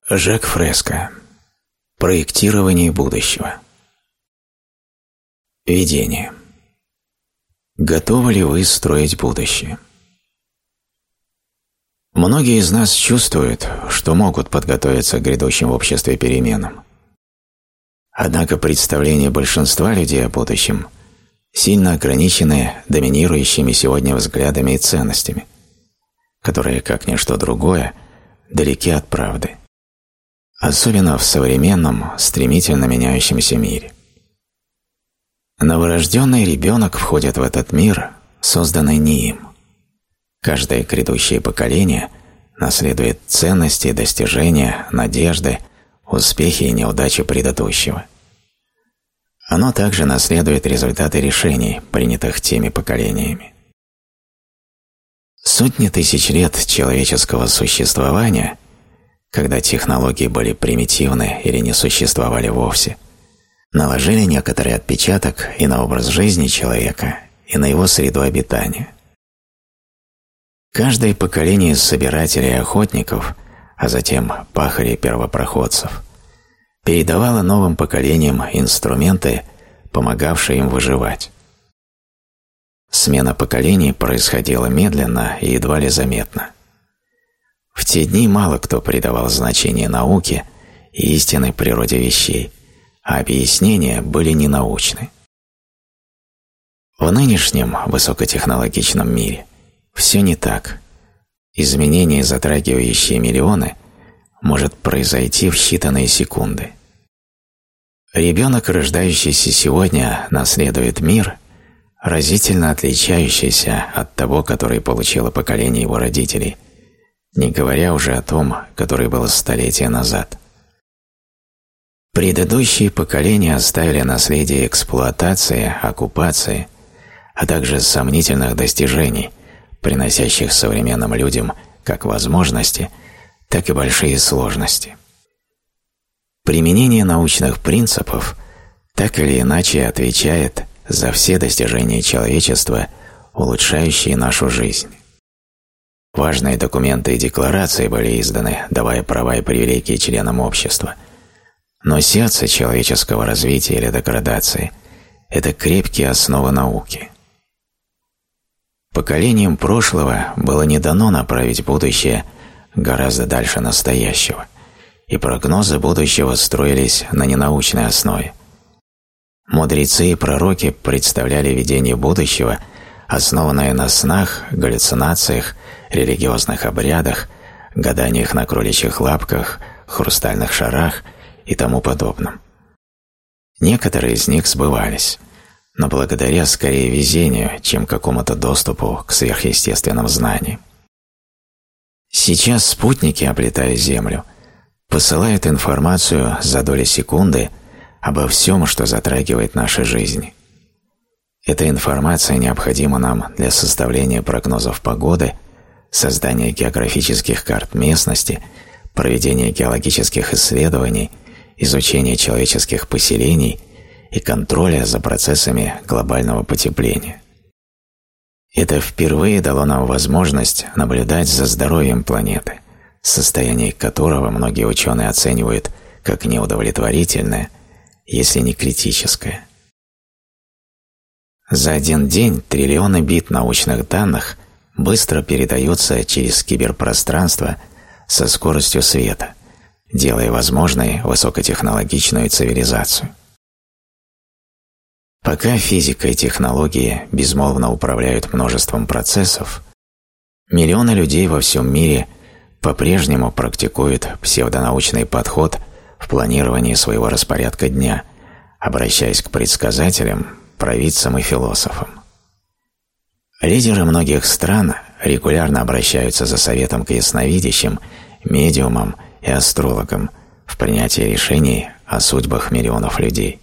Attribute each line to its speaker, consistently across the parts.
Speaker 1: Жак Фреско. Проектирование будущего. Введение. Готовы ли вы строить будущее? Многие из нас чувствуют, что могут подготовиться к грядущим в обществе переменам. Однако представления большинства людей о будущем сильно ограничены доминирующими сегодня взглядами и ценностями, которые, как ничто другое, далеки от правды. Особенно в современном, стремительно меняющемся мире. Новорожденный ребенок входит в этот мир, созданный не им. Каждое грядущее поколение наследует ценности, достижения, надежды, успехи и неудачи предыдущего. Оно также наследует результаты решений, принятых теми поколениями. Сотни тысяч лет человеческого существования, когда технологии были примитивны или не существовали вовсе, наложили некоторый отпечаток и на образ жизни человека, и на его среду обитания. Каждое поколение собирателей и охотников, а затем пахарей-первопроходцев, передавало новым поколениям инструменты, помогавшие им выживать. Смена поколений происходила медленно и едва ли заметно. В те дни мало кто придавал значение науке и истинной природе вещей, а объяснения были ненаучны. В нынешнем высокотехнологичном мире все не так. Изменение, затрагивающее миллионы, может произойти в считанные секунды. Ребенок, рождающийся сегодня, наследует мир, разительно отличающийся от того, который получило поколение его родителей, не говоря уже о том, который был столетия назад. Предыдущие поколения оставили наследие эксплуатации, оккупации, а также сомнительных достижений, приносящих современным людям как возможности, так и большие сложности. Применение научных принципов так или иначе отвечает за все достижения человечества, улучшающие нашу жизнь. Важные документы и декларации были изданы, давая права и привилегии членам общества. Но сердце человеческого развития или деградации – это крепкие основы науки. Поколениям прошлого было не дано направить будущее гораздо дальше настоящего, и прогнозы будущего строились на ненаучной основе. Мудрецы и пророки представляли видение будущего, основанное на снах, галлюцинациях, религиозных обрядах, гаданиях на кроличьих лапках, хрустальных шарах и тому подобном. Некоторые из них сбывались, но благодаря скорее везению, чем какому-то доступу к сверхъестественным знаниям. Сейчас спутники, облетая Землю, посылают информацию за доли секунды обо всем, что затрагивает наши жизни. Эта информация необходима нам для составления прогнозов погоды, создания географических карт местности, проведения геологических исследований, изучения человеческих поселений и контроля за процессами глобального потепления. Это впервые дало нам возможность наблюдать за здоровьем планеты, состояние которого многие ученые оценивают как неудовлетворительное, если не критическое. За один день триллионы бит научных данных быстро передаются через киберпространство со скоростью света, делая возможной высокотехнологичную цивилизацию. Пока физика и технологии безмолвно управляют множеством процессов, миллионы людей во всем мире по-прежнему практикуют псевдонаучный подход в планировании своего распорядка дня, обращаясь к предсказателям, провидцам и философам. Лидеры многих стран регулярно обращаются за советом к ясновидящим, медиумам и астрологам в принятии решений о судьбах миллионов людей.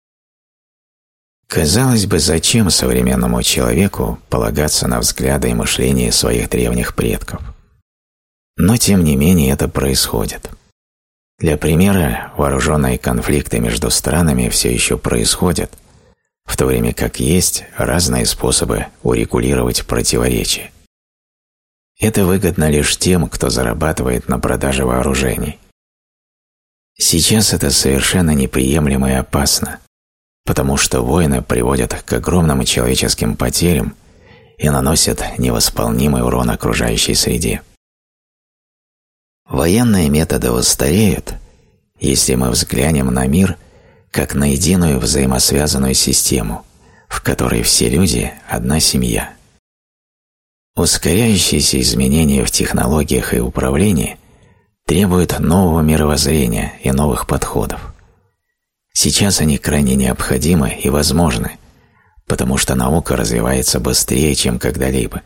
Speaker 1: Казалось бы, зачем современному человеку полагаться на взгляды и мышление своих древних предков? Но тем не менее это происходит. Для примера, вооруженные конфликты между странами все еще происходят, в то время как есть разные способы урегулировать противоречия. Это выгодно лишь тем, кто зарабатывает на продаже вооружений. Сейчас это совершенно неприемлемо и опасно, потому что войны приводят к огромным человеческим потерям и наносят невосполнимый урон окружающей среде. Военные методы устареют, если мы взглянем на мир как на единую взаимосвязанную систему, в которой все люди – одна семья. Ускоряющиеся изменения в технологиях и управлении требуют нового мировоззрения и новых подходов. Сейчас они крайне необходимы и возможны, потому что наука развивается быстрее, чем когда-либо.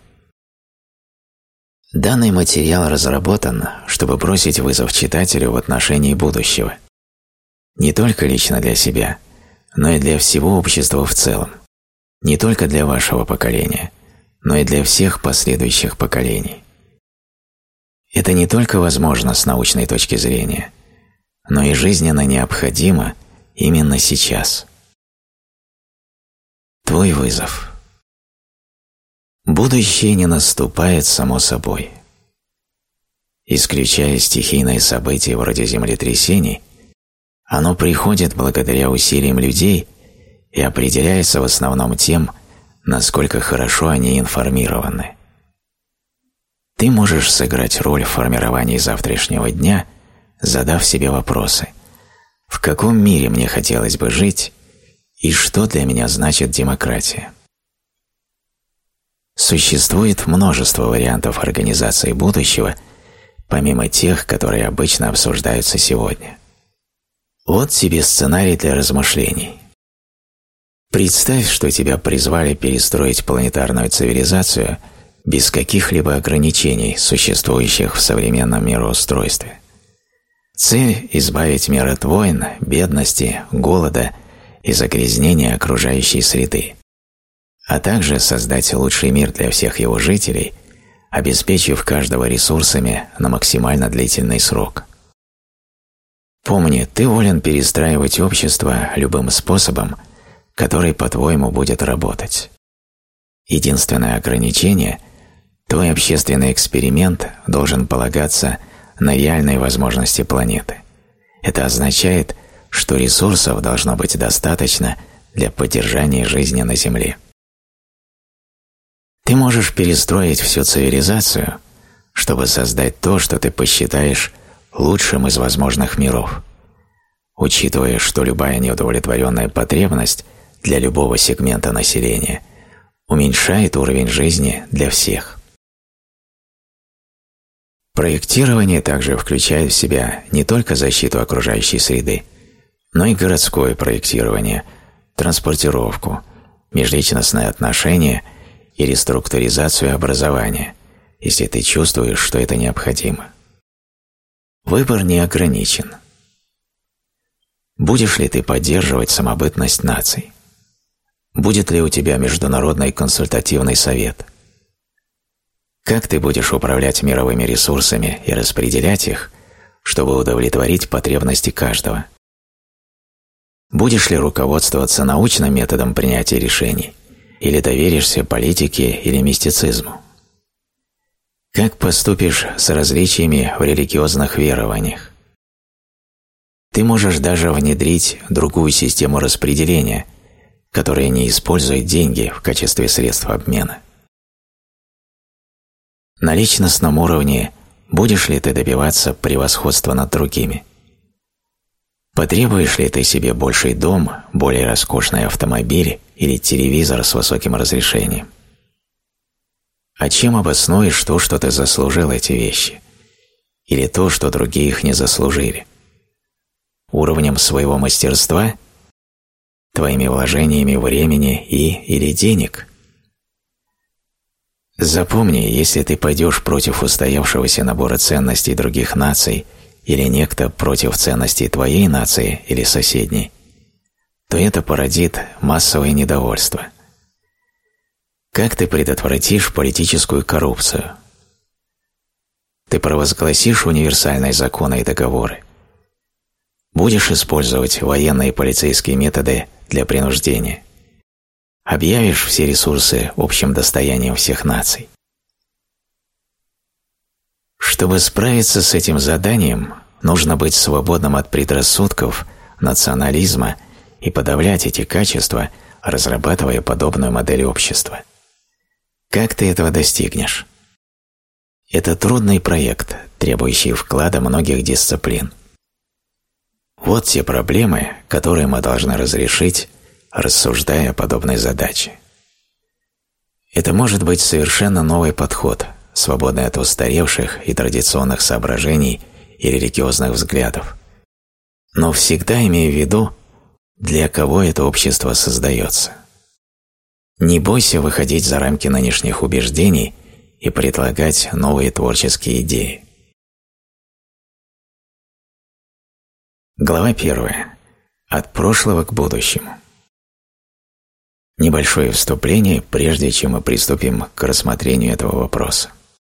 Speaker 1: Данный материал разработан, чтобы бросить вызов читателю в отношении будущего. Не только лично для себя, но и для всего общества в целом. Не только для вашего поколения, но и для всех последующих поколений. Это не только возможно с научной точки зрения, но и жизненно необходимо именно сейчас. Твой вызов. Будущее не наступает само собой. Исключая стихийные события вроде землетрясений, оно приходит благодаря усилиям людей и определяется в основном тем, насколько хорошо они информированы. Ты можешь сыграть роль в формировании завтрашнего дня, задав себе вопросы: в каком мире мне хотелось бы жить и что для меня значит демократия? Существует множество вариантов организации будущего, помимо тех, которые обычно обсуждаются сегодня. Вот тебе сценарий для размышлений. Представь, что тебя призвали перестроить планетарную цивилизацию без каких-либо ограничений, существующих в современном мироустройстве. Цель – избавить мир от войн, бедности, голода и загрязнения окружающей среды, а также создать лучший мир для всех его жителей, обеспечив каждого ресурсами на максимально длительный срок. Помни, ты волен перестраивать общество любым способом, который, по-твоему, будет работать. Единственное ограничение – твой общественный эксперимент должен полагаться на реальные возможности планеты. Это означает, что ресурсов должно быть достаточно для поддержания жизни на Земле. Ты можешь перестроить всю цивилизацию, чтобы создать то, что ты посчитаешь лучшим из возможных миров, учитывая, что любая неудовлетворенная потребность для любого сегмента населения уменьшает уровень жизни для всех. Проектирование также включает в себя не только защиту окружающей среды, но и городское проектирование, транспортировку, межличностные отношения и реструктуризацию образования, если ты чувствуешь, что это необходимо. Выбор не ограничен. Будешь ли ты поддерживать самобытность наций? Будет ли у тебя Международный консультативный совет? Как ты будешь управлять мировыми ресурсами и распределять их, чтобы удовлетворить потребности каждого? Будешь ли руководствоваться научным методом принятия решений или доверишься политике или мистицизму? Как поступишь с различиями в религиозных верованиях? Ты можешь даже внедрить другую систему распределения, которая не использует деньги в качестве средств обмена. На личностном уровне будешь ли ты добиваться превосходства над другими? Потребуешь ли ты себе больший дом, более роскошный автомобиль или телевизор с высоким разрешением? А чем обоснуешь то, что ты заслужил эти вещи? Или то, что другие их не заслужили? Уровнем своего мастерства? Твоими вложениями времени или денег? Запомни, если ты пойдешь против устоявшегося набора ценностей других наций или некто против ценностей твоей нации или соседней, то это породит массовое недовольство. Как ты предотвратишь политическую коррупцию? Ты провозгласишь универсальные законы и договоры? Будешь использовать военные и полицейские методы для принуждения? Объявишь все ресурсы общим достоянием всех наций? Чтобы справиться с этим заданием, нужно быть свободным от предрассудков, национализма и подавлять эти качества, разрабатывая подобную модель общества. Как ты этого достигнешь? Это трудный проект, требующий вклада многих дисциплин. Вот те проблемы, которые мы должны разрешить, рассуждая о подобной задаче. Это может быть совершенно новый подход, свободный от устаревших и традиционных соображений и религиозных взглядов. Но всегда имея в виду, для кого это общество создается. Не бойся выходить за рамки нынешних убеждений и предлагать новые творческие идеи. Глава 1. От прошлого к будущему. Небольшое вступление, прежде чем мы приступим к рассмотрению этого вопроса.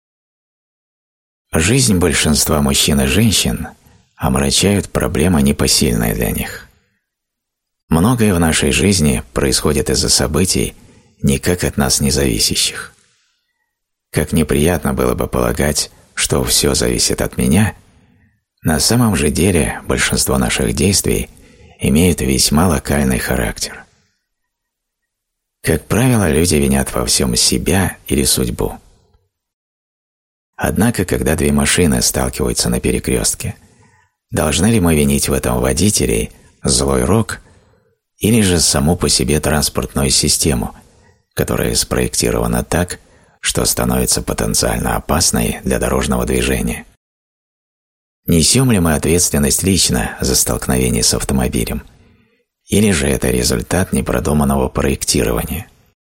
Speaker 1: Жизнь большинства мужчин и женщин омрачают проблемы, непосильные для них. Многое в нашей жизни происходит из-за событий, никак от нас не зависящих. Как неприятно было бы полагать, что все зависит от меня, на самом же деле большинство наших действий имеют весьма локальный характер. Как правило, люди винят во всем себя или судьбу. Однако, когда две машины сталкиваются на перекрестке, должны ли мы винить в этом водителей, злой рок, или же саму по себе транспортную систему, которая спроектирована так, что становится потенциально опасной для дорожного движения? Несем ли мы ответственность лично за столкновение с автомобилем, или же это результат непродуманного проектирования?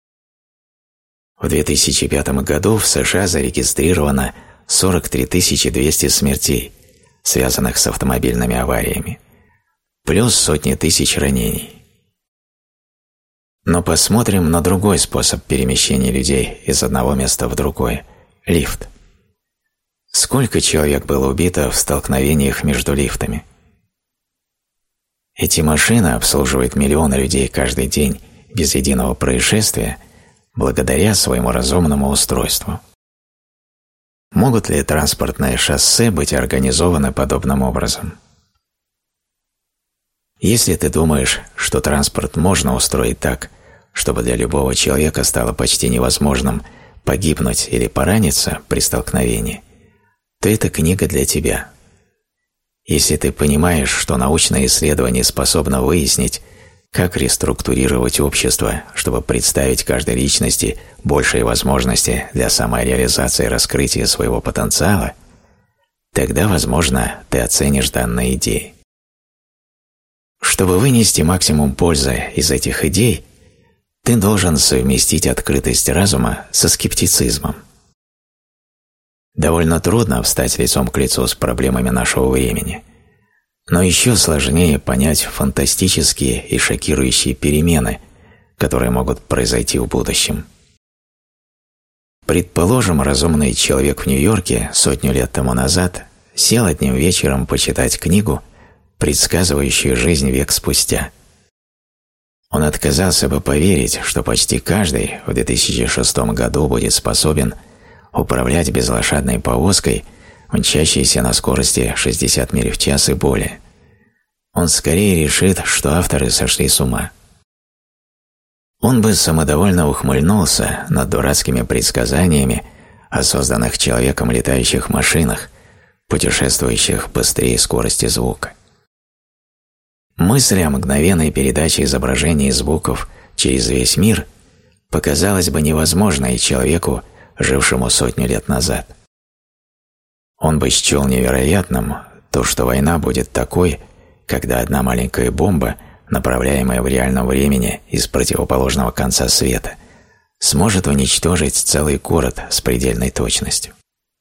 Speaker 1: В 2005 году в США зарегистрировано 43 200 смертей, связанных с автомобильными авариями, плюс сотни тысяч ранений. Но посмотрим на другой способ перемещения людей из одного места в другое – лифт. Сколько человек было убито в столкновениях между лифтами? Эти машины обслуживают миллионы людей каждый день без единого происшествия благодаря своему разумному устройству. Могут ли транспортные шоссе быть организованы подобным образом? Если ты думаешь, что транспорт можно устроить так, чтобы для любого человека стало почти невозможным погибнуть или пораниться при столкновении, то эта книга для тебя. Если ты понимаешь, что научное исследование способно выяснить, как реструктурировать общество, чтобы представить каждой личности большие возможности для самореализации и раскрытия своего потенциала, тогда, возможно, ты оценишь данные идеи. Чтобы вынести максимум пользы из этих идей, ты должен совместить открытость разума со скептицизмом. Довольно трудно встать лицом к лицу с проблемами нашего времени, но еще сложнее понять фантастические и шокирующие перемены, которые могут произойти в будущем. Предположим, разумный человек в Нью-Йорке 100 лет тому назад сел одним вечером почитать книгу, предсказывающую жизнь век спустя. Он отказался бы поверить, что почти каждый в 2006 году будет способен управлять безлошадной повозкой, мчащейся на скорости 60 миль в час и более. Он скорее решит, что авторы сошли с ума. Он бы самодовольно ухмыльнулся над дурацкими предсказаниями о созданных человеком летающих машинах, путешествующих быстрее скорости звука. Мысль о мгновенной передаче изображений и звуков через весь мир показалась бы невозможной человеку, жившему 100 лет назад. Он бы счел невероятным то, что война будет такой, когда одна маленькая бомба, направляемая в реальном времени из противоположного конца света, сможет уничтожить целый город с предельной точностью.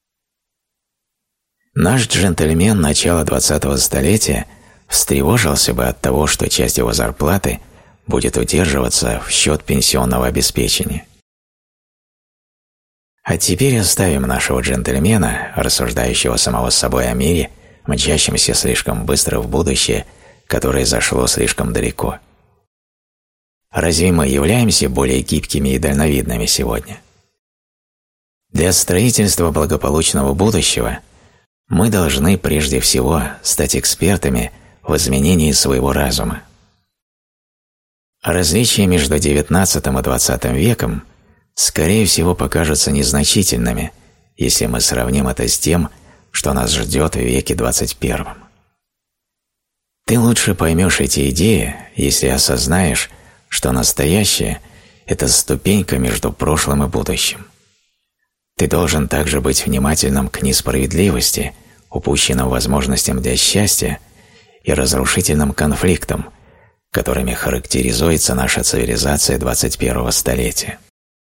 Speaker 1: Наш джентльмен начала 20-го столетия встревожился бы от того, что часть его зарплаты будет удерживаться в счет пенсионного обеспечения. А теперь оставим нашего джентльмена, рассуждающего самого собой о мире, мчащемся слишком быстро в будущее, которое зашло слишком далеко. Разве мы являемся более гибкими и дальновидными сегодня? Для строительства благополучного будущего Мы должны прежде всего стать экспертами в изменении своего разума. Различия между XIX и XX веком, скорее всего, покажутся незначительными, если мы сравним это с тем, что нас ждет в веке XXI. Ты лучше поймешь эти идеи, если осознаешь, что настоящее – это ступенька между прошлым и будущим. Ты должен также быть внимательным к несправедливости, упущенным возможностям для счастья и разрушительным конфликтам, которыми характеризуется наша цивилизация 21-го столетия.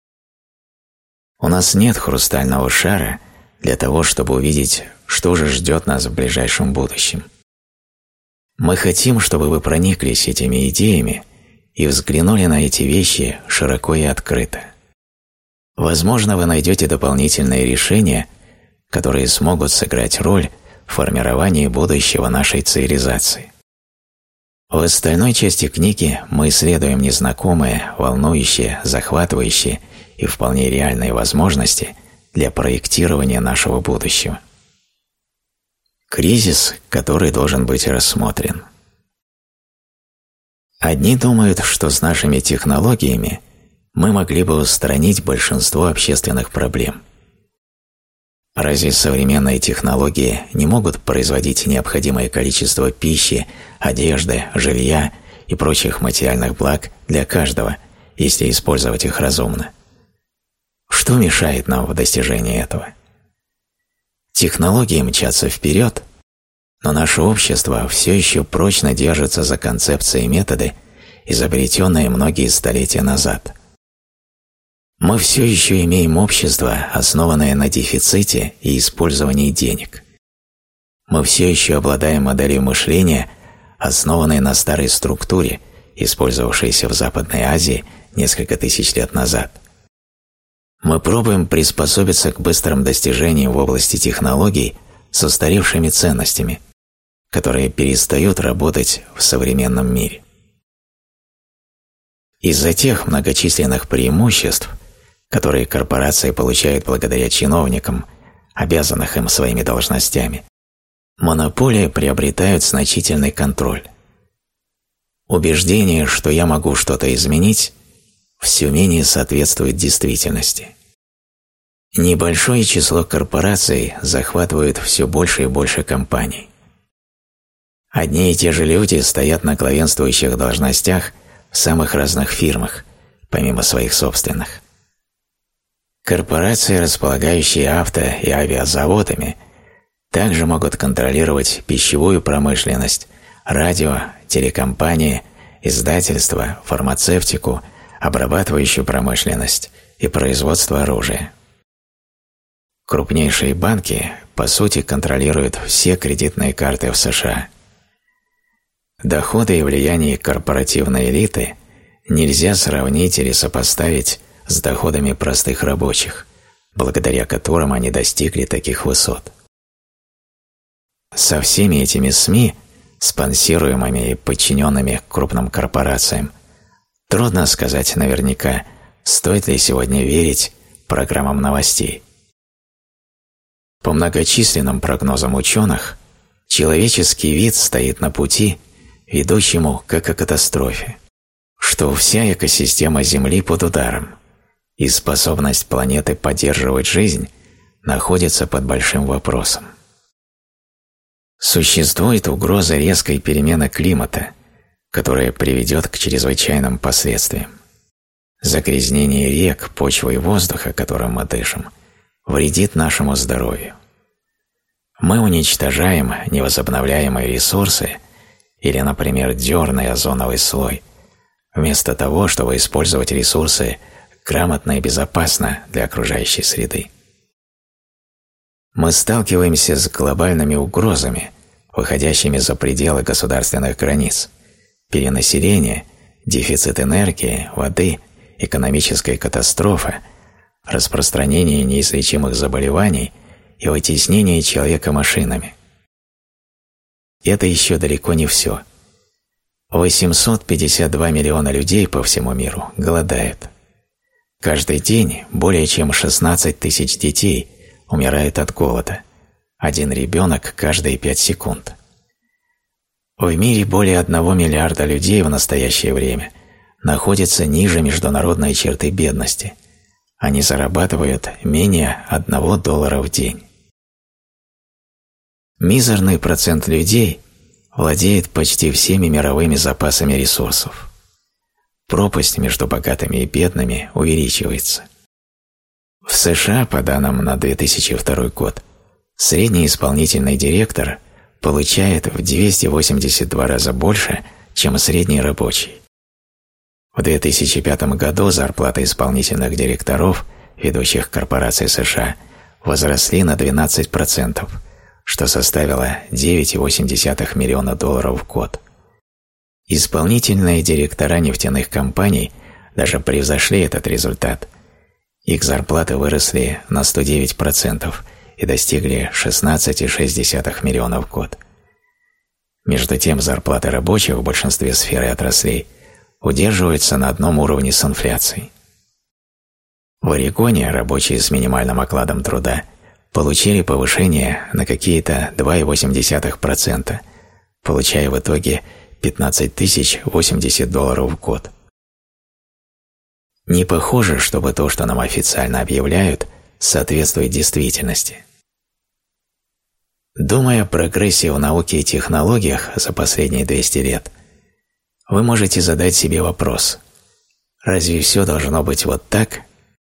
Speaker 1: У нас нет хрустального шара для того, чтобы увидеть, что же ждет нас в ближайшем будущем. Мы хотим, чтобы вы прониклись этими идеями и взглянули на эти вещи широко и открыто. Возможно, вы найдете дополнительные решения, которые смогут сыграть роль в формировании будущего нашей цивилизации. В остальной части книги мы исследуем незнакомые, волнующие, захватывающие и вполне реальные возможности для проектирования нашего будущего. Кризис, который должен быть рассмотрен. Одни думают, что с нашими технологиями мы могли бы устранить большинство общественных проблем. Разве современные технологии не могут производить необходимое количество пищи, одежды, жилья и прочих материальных благ для каждого, если использовать их разумно? Что мешает нам в достижении этого? Технологии мчатся вперед, но наше общество все еще прочно держится за концепции и методы, изобретенные многие столетия назад. Мы все еще имеем общество, основанное на дефиците и использовании денег. Мы все еще обладаем моделью мышления, основанной на старой структуре, использовавшейся в Западной Азии несколько тысяч лет назад. Мы пробуем приспособиться к быстрым достижениям в области технологий с устаревшими ценностями, которые перестают работать в современном мире. Из-за тех многочисленных преимуществ, которые корпорации получают благодаря чиновникам, обязанных им своими должностями, монополии приобретают значительный контроль. Убеждение, что я могу что-то изменить, все менее соответствует действительности. Небольшое число корпораций захватывают все больше и больше компаний. Одни и те же люди стоят на главенствующих должностях в самых разных фирмах, помимо своих собственных. Корпорации, располагающие авто- и авиазаводами, также могут контролировать пищевую промышленность, радио, телекомпании, издательство, фармацевтику, обрабатывающую промышленность и производство оружия. Крупнейшие банки, по сути, контролируют все кредитные карты в США. Доходы и влияние корпоративной элиты нельзя сравнить или сопоставить с доходами простых рабочих, благодаря которым они достигли таких высот. Со всеми этими СМИ, спонсируемыми и подчиненными крупным корпорациям, трудно сказать наверняка, стоит ли сегодня верить программам новостей. По многочисленным прогнозам ученых, человеческий вид стоит на пути, ведущему к экокатастрофе, что вся экосистема Земли под ударом, и способность планеты поддерживать жизнь находится под большим вопросом. Существует угроза резкой перемены климата, которая приведет к чрезвычайным последствиям. Загрязнение рек, почвы и воздуха, которым мы дышим, вредит нашему здоровью. Мы уничтожаем невозобновляемые ресурсы или, например, дерный озоновый слой, вместо того, чтобы использовать ресурсы грамотно и безопасно для окружающей среды. Мы сталкиваемся с глобальными угрозами, выходящими за пределы государственных границ: перенаселение, дефицит энергии, воды, экономическая катастрофа, распространение неизлечимых заболеваний и вытеснение человека машинами. Это еще далеко не все. 852 миллиона людей по всему миру голодают. Каждый день более чем 16 тысяч детей умирают от голода, один ребенок каждые 5 секунд. В мире более 1 миллиарда людей в настоящее время находятся ниже международной черты бедности. Они зарабатывают менее $1 в день. Мизерный процент людей владеет почти всеми мировыми запасами ресурсов. Пропасть между богатыми и бедными увеличивается. В США, по данным на 2002 год, средний исполнительный директор получает в 282 раза больше, чем средний рабочий. В 2005 году зарплаты исполнительных директоров ведущих корпораций США возросли на 12%, что составило $9,8 миллиона в год. Исполнительные директора нефтяных компаний даже превзошли этот результат. Их зарплаты выросли на 109% и достигли $16,6 миллиона в год. Между тем, зарплаты рабочих в большинстве сфер и отраслей удерживаются на одном уровне с инфляцией. В Орегоне рабочие с минимальным окладом труда получили повышение на какие-то 2,8%, получая в итоге $15,080 в год. Не похоже, чтобы то, что нам официально объявляют, соответствует действительности. Думая о прогрессе в науке и технологиях за последние 200 лет, вы можете задать себе вопрос: разве все должно быть вот так?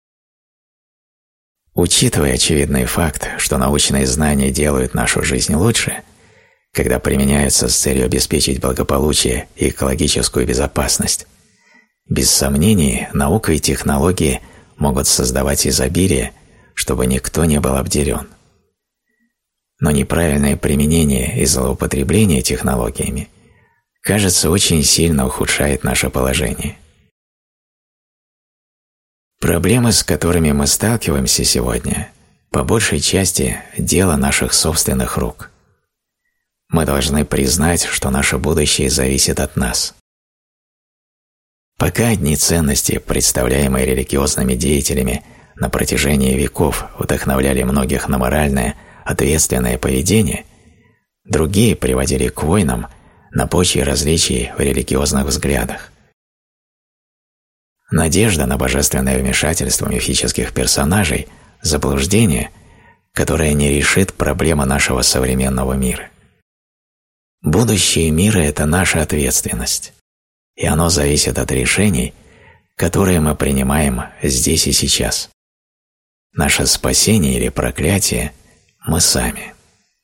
Speaker 1: Учитывая очевидный факт, что научные знания делают нашу жизнь лучше, когда применяются с целью обеспечить благополучие и экологическую безопасность, без сомнений, наука и технологии могут создавать изобилие, чтобы никто не был обделен. Но неправильное применение и злоупотребление технологиями, кажется, очень сильно ухудшает наше положение. Проблемы, с которыми мы сталкиваемся сегодня, по большей части дело наших собственных рук. Мы должны признать, что наше будущее зависит от нас. Пока одни ценности, представляемые религиозными деятелями на протяжении веков, вдохновляли многих на моральное, ответственное поведение, другие приводили к войнам на почве различий в религиозных взглядах. Надежда на божественное вмешательство мифических персонажей – заблуждение, которое не решит проблемы нашего современного мира. Будущее мира – это наша ответственность, и оно зависит от решений, которые мы принимаем здесь и сейчас. Наше спасение или проклятие – мы сами.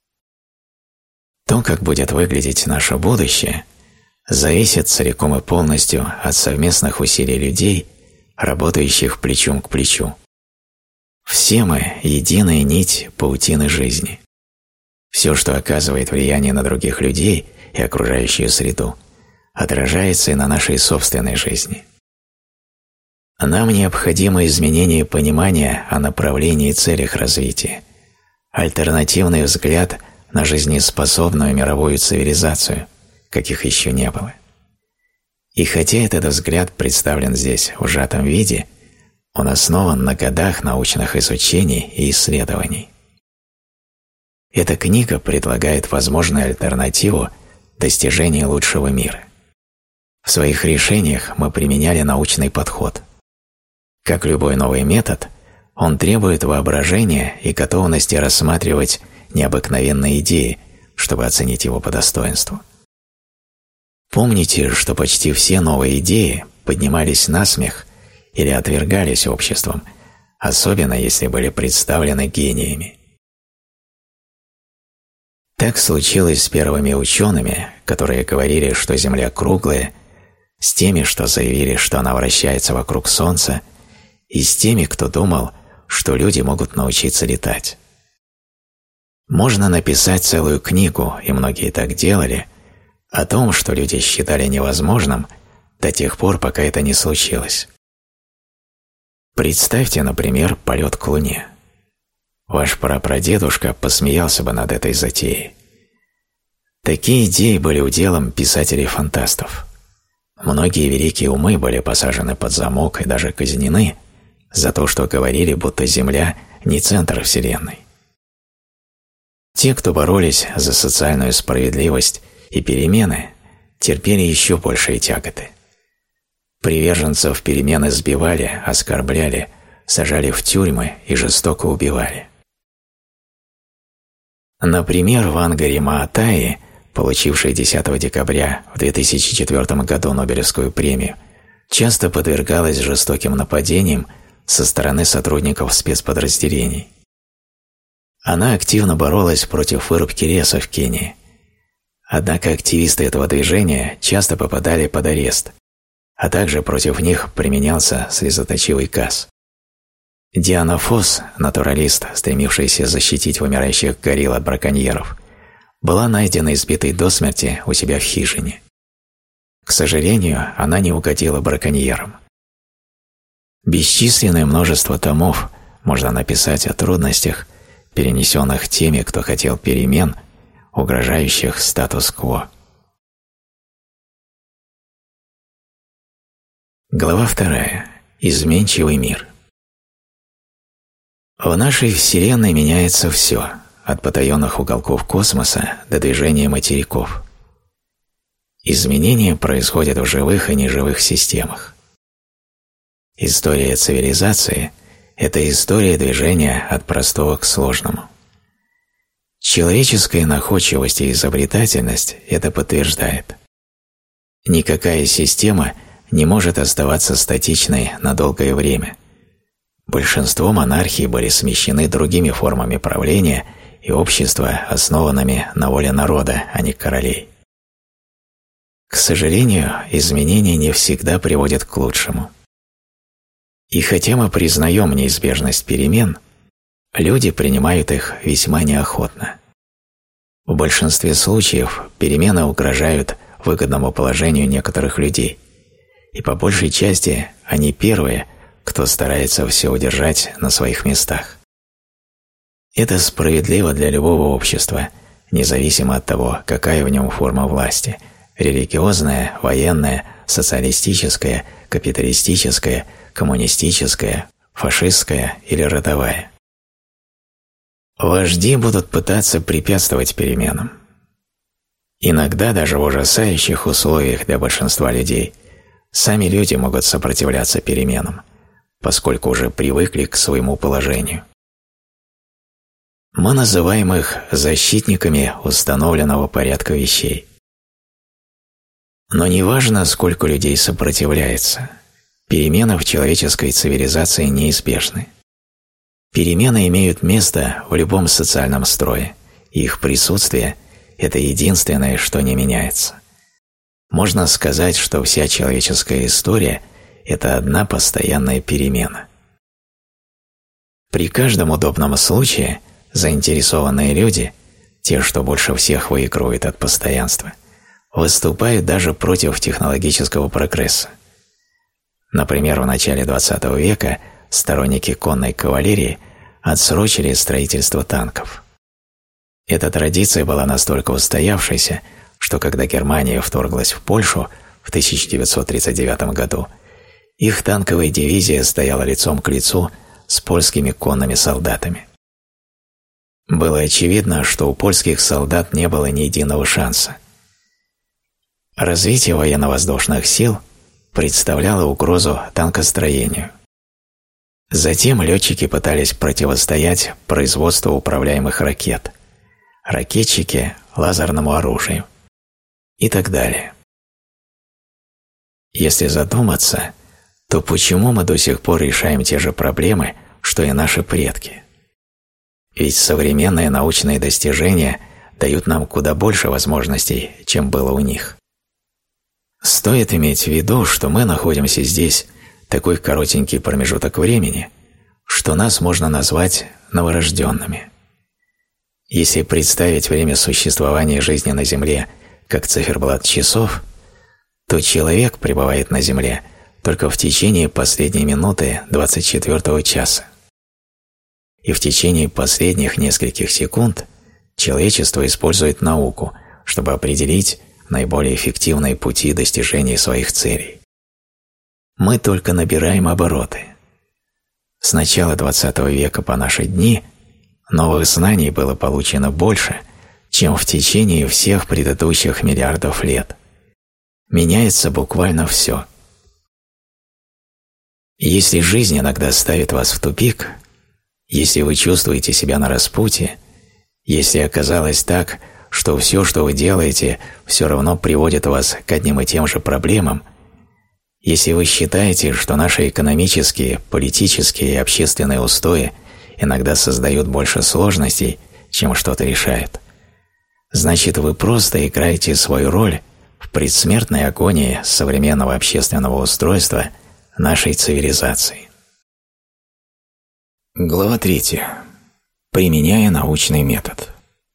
Speaker 1: То, как будет выглядеть наше будущее, зависит целиком и полностью от совместных усилий людей, работающих плечом к плечу. Все мы – единая нить паутины жизни. Все, что оказывает влияние на других людей и окружающую среду, отражается и на нашей собственной жизни. Нам необходимо изменение понимания о направлении и целях развития, альтернативный взгляд на жизнеспособную мировую цивилизацию, каких еще не было. И хотя этот взгляд представлен здесь в сжатом виде, он основан на годах научных изучений и исследований. Эта книга предлагает возможную альтернативу достижения лучшего мира. В своих решениях мы применяли научный подход. Как любой новый метод, он требует воображения и готовности рассматривать необыкновенные идеи, чтобы оценить его по достоинству. Помните, что почти все новые идеи поднимались на смех или отвергались обществом, особенно если были представлены гениями. Так случилось с первыми учеными, которые говорили, что Земля круглая, с теми, что заявили, что она вращается вокруг Солнца, и с теми, кто думал, что люди могут научиться летать. Можно написать целую книгу, и многие так делали, о том, что люди считали невозможным до тех пор, пока это не случилось. Представьте, например, полет к Луне. Ваш прапрадедушка посмеялся бы над этой затеей. Такие идеи были уделом писателей-фантастов. Многие великие умы были посажены под замок и даже казнены за то, что говорили, будто Земля не центр Вселенной. Те, кто боролись за социальную справедливость и перемены, терпели еще большие тяготы. Приверженцев перемен избивали, оскорбляли, сажали в тюрьмы и жестоко убивали. Например, Вангари Маатаи, получивший 10 декабря в 2004 году Нобелевскую премию, часто подвергалась жестоким нападениям со стороны сотрудников спецподразделений. Она активно боролась против вырубки леса в Кении. Однако активисты этого движения часто попадали под арест, а также против них применялся слезоточивый газ. Диана Фосс, натуралист, стремившийся защитить вымирающих горилл от браконьеров, была найдена избитой до смерти у себя в хижине. К сожалению, она не угодила браконьерам. Бесчисленное множество томов можно написать о трудностях, перенесенных теми, кто хотел перемен, угрожающих статус-кво. Глава 2. Изменчивый мир. В нашей Вселенной меняется все, от потаенных уголков космоса до движения материков. Изменения происходят в живых и неживых системах. История цивилизации – это история движения от простого к сложному. Человеческая находчивость и изобретательность это подтверждает. Никакая система не может оставаться статичной на долгое время. Большинство монархий были смещены другими формами правления и общества, основанными на воле народа, а не королей. К сожалению, изменения не всегда приводят к лучшему. И хотя мы признаем неизбежность перемен, люди принимают их весьма неохотно. В большинстве случаев перемены угрожают выгодному положению некоторых людей, и по большей части они первые, кто старается все удержать на своих местах. Это справедливо для любого общества, независимо от того, какая в нем форма власти – религиозная, военная, социалистическая, капиталистическая, коммунистическая, фашистская или родовая. Вожди будут пытаться препятствовать переменам. Иногда даже в ужасающих условиях для большинства людей сами люди могут сопротивляться переменам, поскольку уже привыкли к своему положению. Мы называем их защитниками установленного порядка вещей. Но неважно, сколько людей сопротивляется, перемены в человеческой цивилизации неизбежны. Перемены имеют место в любом социальном строе, и их присутствие – это единственное, что не меняется. Можно сказать, что вся человеческая история – это одна постоянная перемена. При каждом удобном случае заинтересованные люди, те, что больше всех выигрывают от постоянства, выступают даже против технологического прогресса. Например, в начале XX века сторонники конной кавалерии отсрочили строительство танков. Эта традиция была настолько устоявшейся, что когда Германия вторглась в Польшу в 1939 году, их танковая дивизия стояла лицом к лицу с польскими конными солдатами. Было очевидно, что у польских солдат не было ни единого шанса. Развитие военно-воздушных сил представляло угрозу танкостроению. Затем летчики пытались противостоять производству управляемых ракет, ракетчики – лазерному оружию и так далее. Если задуматься, то почему мы до сих пор решаем те же проблемы, что и наши предки? Ведь современные научные достижения дают нам куда больше возможностей, чем было у них. Стоит иметь в виду, что мы находимся здесь такой коротенький промежуток времени, что нас можно назвать новорожденными. Если представить время существования жизни на Земле как циферблат часов, то человек пребывает на Земле только в течение последней минуты 24-го часа. И в течение последних нескольких секунд человечество использует науку, чтобы определить наиболее эффективные пути достижения своих целей. Мы только набираем обороты. С начала XX века по наши дни Новых знаний было получено больше, чем в течение всех предыдущих миллиардов лет. Меняется буквально все. Если жизнь иногда ставит вас в тупик, если вы чувствуете себя на распутье, если оказалось так, что все, что вы делаете, все равно приводит вас к одним и тем же проблемам, если вы считаете, что наши экономические, политические и общественные устои иногда создают больше сложностей, чем что-то решают, значит, вы просто играете свою роль в предсмертной агонии современного общественного устройства нашей цивилизации. Глава 3. Применяя научный метод.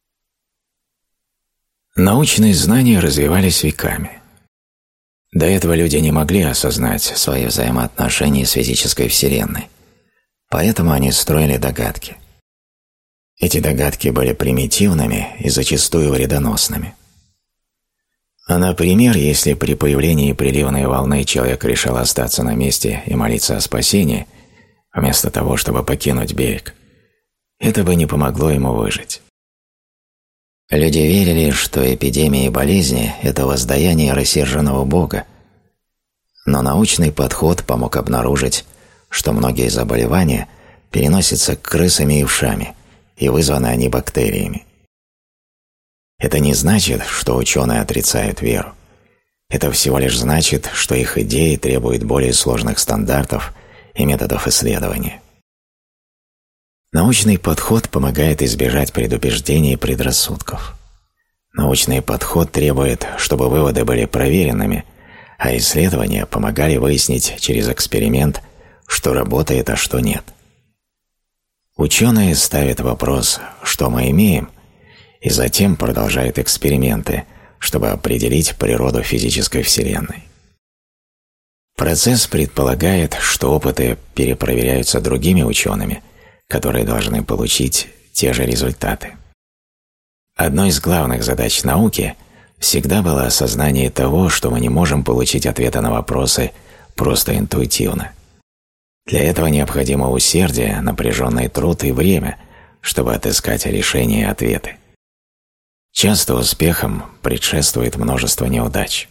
Speaker 1: Научные знания развивались веками. До этого люди не могли осознать свои взаимоотношения с физической Вселенной, поэтому они строили догадки. Эти догадки были примитивными и зачастую вредоносными. Например, если при появлении приливной волны человек решил остаться на месте и молиться о спасении, вместо того, чтобы покинуть берег, это бы не помогло ему выжить. Люди верили, что эпидемии и болезни – это воздаяние рассерженного Бога, но научный подход помог обнаружить, что многие заболевания переносятся крысами и вшами, и вызваны они бактериями. Это не значит, что ученые отрицают веру. Это всего лишь значит, что их идеи требуют более сложных стандартов и методов исследования. Научный подход помогает избежать предубеждений и предрассудков. Научный подход требует, чтобы выводы были проверенными, а исследования помогали выяснить через эксперимент, что работает, а что нет. Ученые ставят вопрос, что мы имеем, и затем продолжают эксперименты, чтобы определить природу физической Вселенной. Процесс предполагает, что опыты перепроверяются другими учеными, которые должны получить те же результаты. Одной из главных задач науки всегда было осознание того, что мы не можем получить ответы на вопросы просто интуитивно. Для этого необходимо усердие, напряженный труд и время, чтобы отыскать решения и ответы. Часто успехам предшествует множество неудач.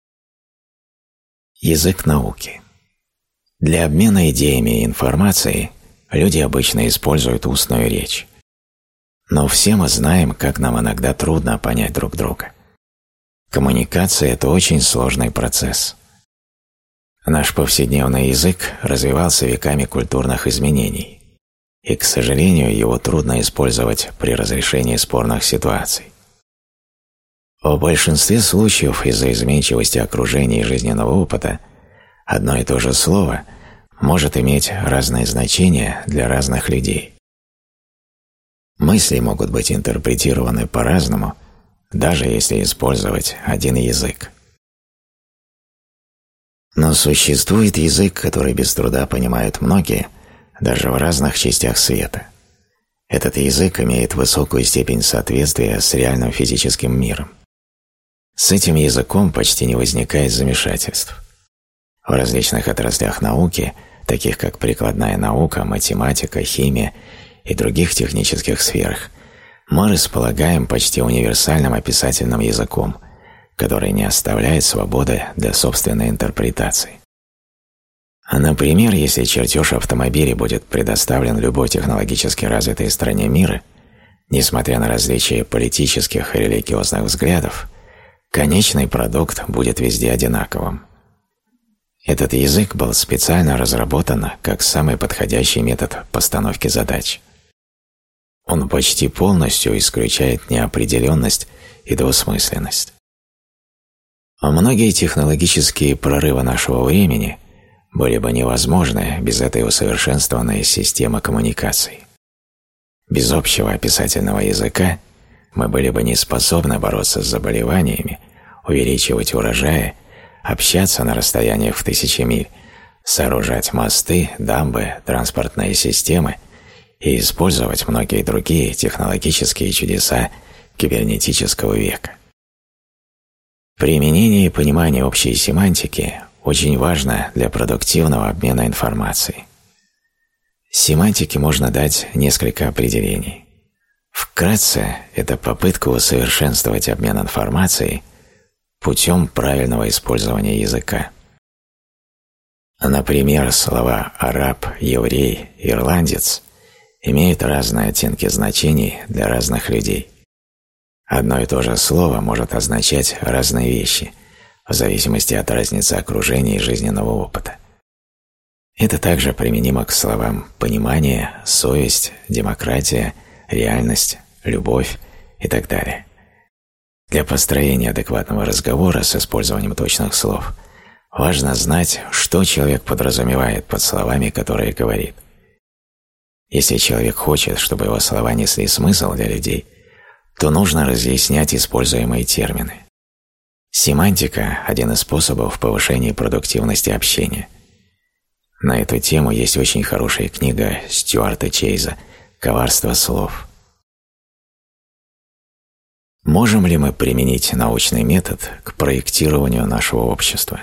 Speaker 1: Язык науки. Для обмена идеями и информацией люди обычно используют устную речь. Но все мы знаем, как нам иногда трудно понять друг друга. Коммуникация – это очень сложный процесс. Наш повседневный язык развивался веками культурных изменений, и, к сожалению, его трудно использовать при разрешении спорных ситуаций. В большинстве случаев из-за изменчивости окружения и жизненного опыта одно и то же слово может иметь разные значения для разных людей. Мысли могут быть интерпретированы по-разному, даже если использовать один язык. Но существует язык, который без труда понимают многие, даже в разных частях света. Этот язык имеет высокую степень соответствия с реальным физическим миром. С этим языком почти не возникает замешательств. В различных отраслях науки, таких как прикладная наука, математика, химия и других технических сферах, мы располагаем почти универсальным описательным языком, который не оставляет свободы для собственной интерпретации. Например, если чертеж автомобиля будет предоставлен любой технологически развитой стране мира, несмотря на различия политических и религиозных взглядов, конечный продукт будет везде одинаковым. Этот язык был специально разработан как самый подходящий метод постановки задач. Он почти полностью исключает неопределенность и двусмысленность. Многие технологические прорывы нашего времени были бы невозможны без этой усовершенствованной системы коммуникаций. Без общего описательного языка мы были бы не способны бороться с заболеваниями, увеличивать урожаи, общаться на расстояниях в 1000 миль, сооружать мосты, дамбы, транспортные системы и использовать многие другие технологические чудеса кибернетического века. Применение и понимание общей семантики очень важно для продуктивного обмена информацией. Семантике можно дать несколько определений. Вкратце, это попытка усовершенствовать обмен информацией путем правильного использования языка. Например, слова «араб», «еврей», «ирландец» имеют разные оттенки значений для разных людей. Одно и то же слово может означать разные вещи, в зависимости от разницы окружения и жизненного опыта. Это также применимо к словам «понимание», «совесть», «демократия», «реальность», «любовь» и так далее. Для построения адекватного разговора с использованием точных слов важно знать, что человек подразумевает под словами, которые говорит. Если человек хочет, чтобы его слова несли смысл для людей, то нужно разъяснять используемые термины. Семантика – один из способов повышения продуктивности общения. На эту тему есть очень хорошая книга Стюарта Чейза «Коварство слов». Можем ли мы применить научный метод к проектированию нашего общества?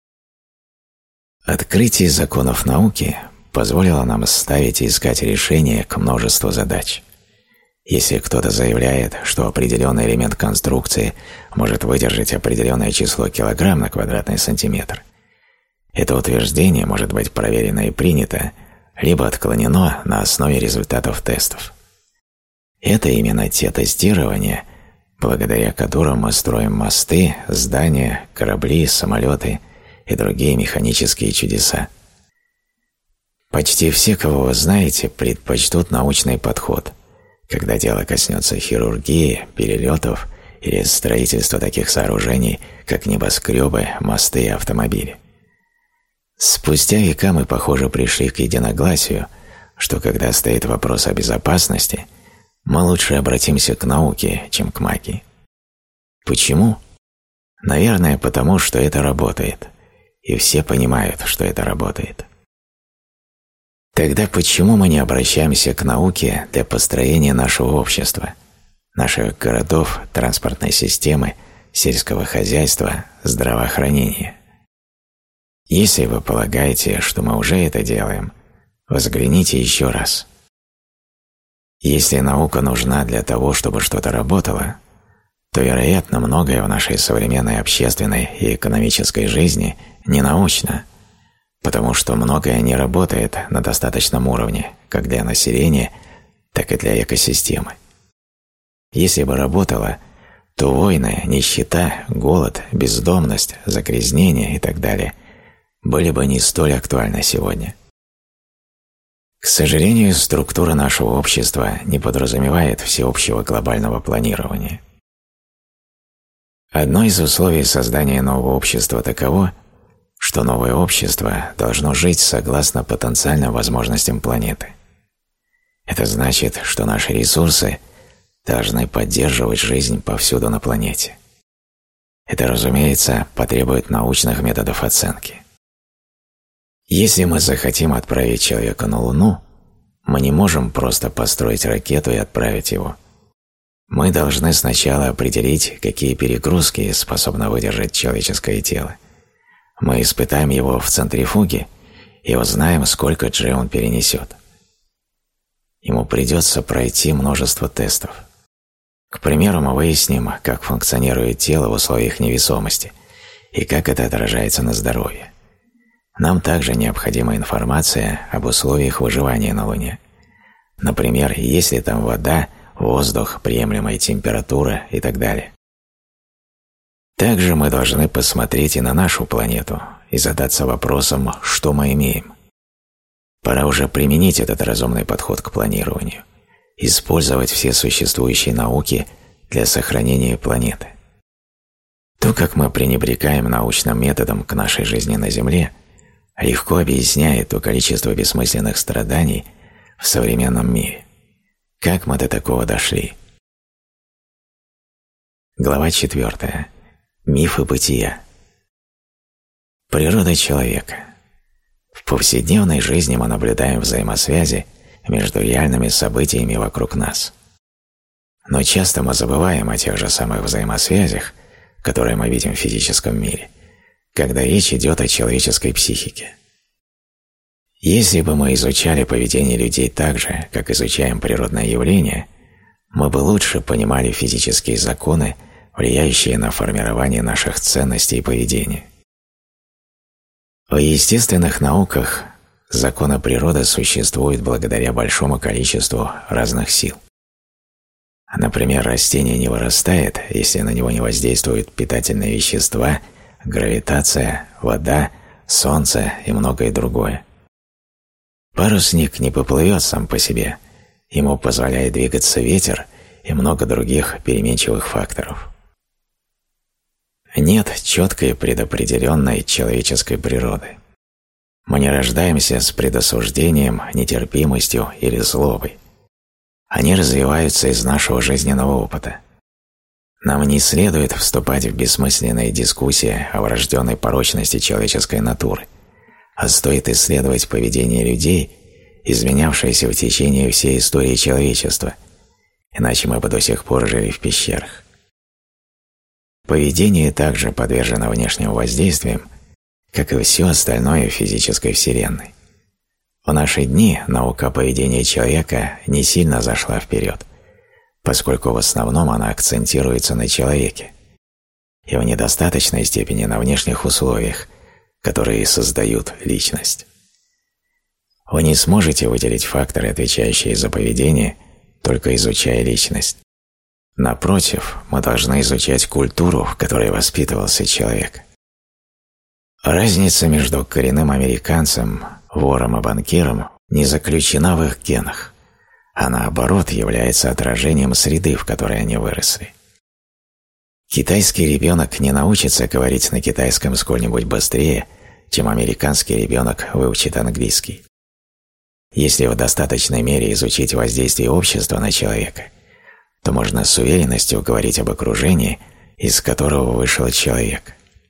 Speaker 1: Открытие законов науки позволило нам ставить и искать решения к множеству задач. Если кто-то заявляет, что определенный элемент конструкции может выдержать определенное число килограмм на квадратный сантиметр, это утверждение может быть проверено и принято, либо отклонено на основе результатов тестов. Это именно те тестирования, благодаря которым мы строим мосты, здания, корабли, самолеты и другие механические чудеса. Почти все, кого вы знаете, предпочтут научный подход, когда дело коснется хирургии, перелетов или строительства таких сооружений, как небоскребы, мосты и автомобили. Спустя века мы, похоже, пришли к единогласию, что когда стоит вопрос о безопасности, мы лучше обратимся к науке, чем к магии. Почему? Наверное, потому что это работает, и все понимают, что это работает. Тогда почему мы не обращаемся к науке для построения нашего общества, наших городов, транспортной системы, сельского хозяйства, здравоохранения? Если вы полагаете, что мы уже это делаем, взгляните еще раз. Если наука нужна для того, чтобы что-то работало, то, вероятно, многое в нашей современной общественной и экономической жизни не научно, потому что многое не работает на достаточном уровне, как для населения, так и для экосистемы. Если бы работало, то войны, нищета, голод, бездомность, загрязнение и так далее были бы не столь актуальны сегодня. К сожалению, структура нашего общества не подразумевает всеобщего глобального планирования. Одно из условий создания нового общества таково, что новое общество должно жить согласно потенциальным возможностям планеты. Это значит, что наши ресурсы должны поддерживать жизнь повсюду на планете. Это, разумеется, потребует научных методов оценки. Если мы захотим отправить человека на Луну, мы не можем просто построить ракету и отправить его. Мы должны сначала определить, какие перегрузки способно выдержать человеческое тело. Мы испытаем его в центрифуге и узнаем, сколько G он перенесет. Ему придется пройти множество тестов. К примеру, мы выясним, как функционирует тело в условиях невесомости и как это отражается на здоровье. Нам также необходима информация об условиях выживания на Луне. Например, есть ли там вода, воздух, приемлемая температура и так далее. Также мы должны посмотреть и на нашу планету и задаться вопросом, что мы имеем. Пора уже применить этот разумный подход к планированию, использовать все существующие науки для сохранения планеты. То, как мы пренебрегаем научным методом к нашей жизни на Земле, легко объясняет то количество бессмысленных страданий в современном мире. Как мы до такого дошли? Глава 4. Мифы бытия. Природа человека. В повседневной жизни мы наблюдаем взаимосвязи между реальными событиями вокруг нас. Но часто мы забываем о тех же самых взаимосвязях, которые мы видим в физическом мире, когда речь идет о человеческой психике. Если бы мы изучали поведение людей так же, как изучаем природные явления, мы бы лучше понимали физические законы, влияющие на формирование наших ценностей и поведения. В естественных науках законы природы существуют благодаря большому количеству разных сил. Например, растение не вырастает, если на него не воздействуют питательные вещества, гравитация, вода, солнце и многое другое. Парусник не поплывет сам по себе, ему позволяет двигаться ветер и много других переменчивых факторов. Нет четкой предопределенной человеческой природы. Мы не рождаемся с предосуждением, нетерпимостью или злобой. Они развиваются из нашего жизненного опыта. Нам не следует вступать в бессмысленные дискуссии о врожденной порочности человеческой натуры, а стоит исследовать поведение людей, изменявшееся в течение всей истории человечества, иначе мы бы до сих пор жили в пещерах. Поведение также подвержено внешним воздействиям, как и все остальное в физической вселенной. В наши дни наука о поведении человека не сильно зашла вперед, поскольку в основном она акцентируется на человеке и в недостаточной степени на внешних условиях, которые создают личность. Вы не сможете выделить факторы, отвечающие за поведение, только изучая личность. Напротив, мы должны изучать культуру, в которой воспитывался человек. Разница между коренным американцем, вором и банкиром не заключена в их генах, а наоборот является отражением среды, в которой они выросли. Китайский ребенок не научится говорить на китайском сколь-нибудь быстрее, чем американский ребенок выучит английский. Если в достаточной мере изучить воздействие общества на человека, то можно с уверенностью говорить об окружении, из которого вышел человек.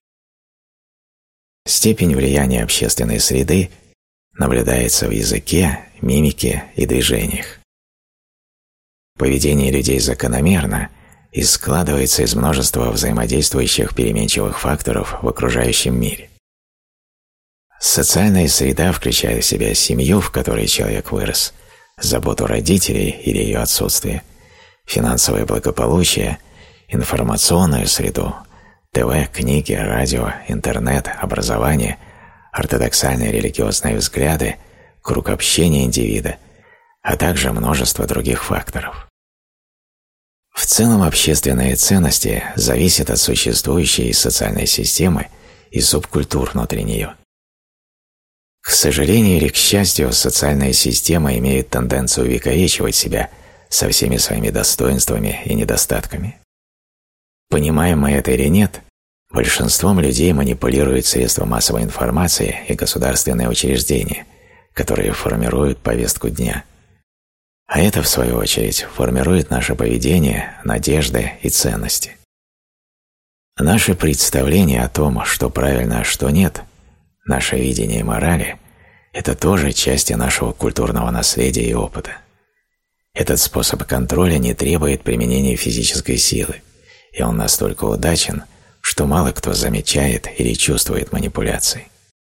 Speaker 1: Степень влияния общественной среды наблюдается в языке, мимике и движениях. Поведение людей закономерно и складывается из множества взаимодействующих переменчивых факторов в окружающем мире. Социальная среда включает в себя семью, в которой человек вырос, заботу родителей или ее отсутствие, финансовое благополучие, информационную среду, ТВ, книги, радио, интернет, образование, ортодоксальные религиозные взгляды, круг общения индивида, а также множество других факторов. В целом общественные ценности зависят от существующей социальной системы и субкультур внутри нее. К сожалению или к счастью, социальная система имеет тенденцию увековечивать себя со всеми своими достоинствами и недостатками. Понимаем мы это или нет, большинством людей манипулируют средства массовой информации и государственные учреждения, которые формируют повестку дня. А это, в свою очередь, формирует наше поведение, надежды и ценности. Наше представление о том, что правильно, а что нет, наше видение морали – это тоже части нашего культурного наследия и опыта. Этот способ контроля не требует применения физической силы, и он настолько удачен, что мало кто замечает или чувствует манипуляции.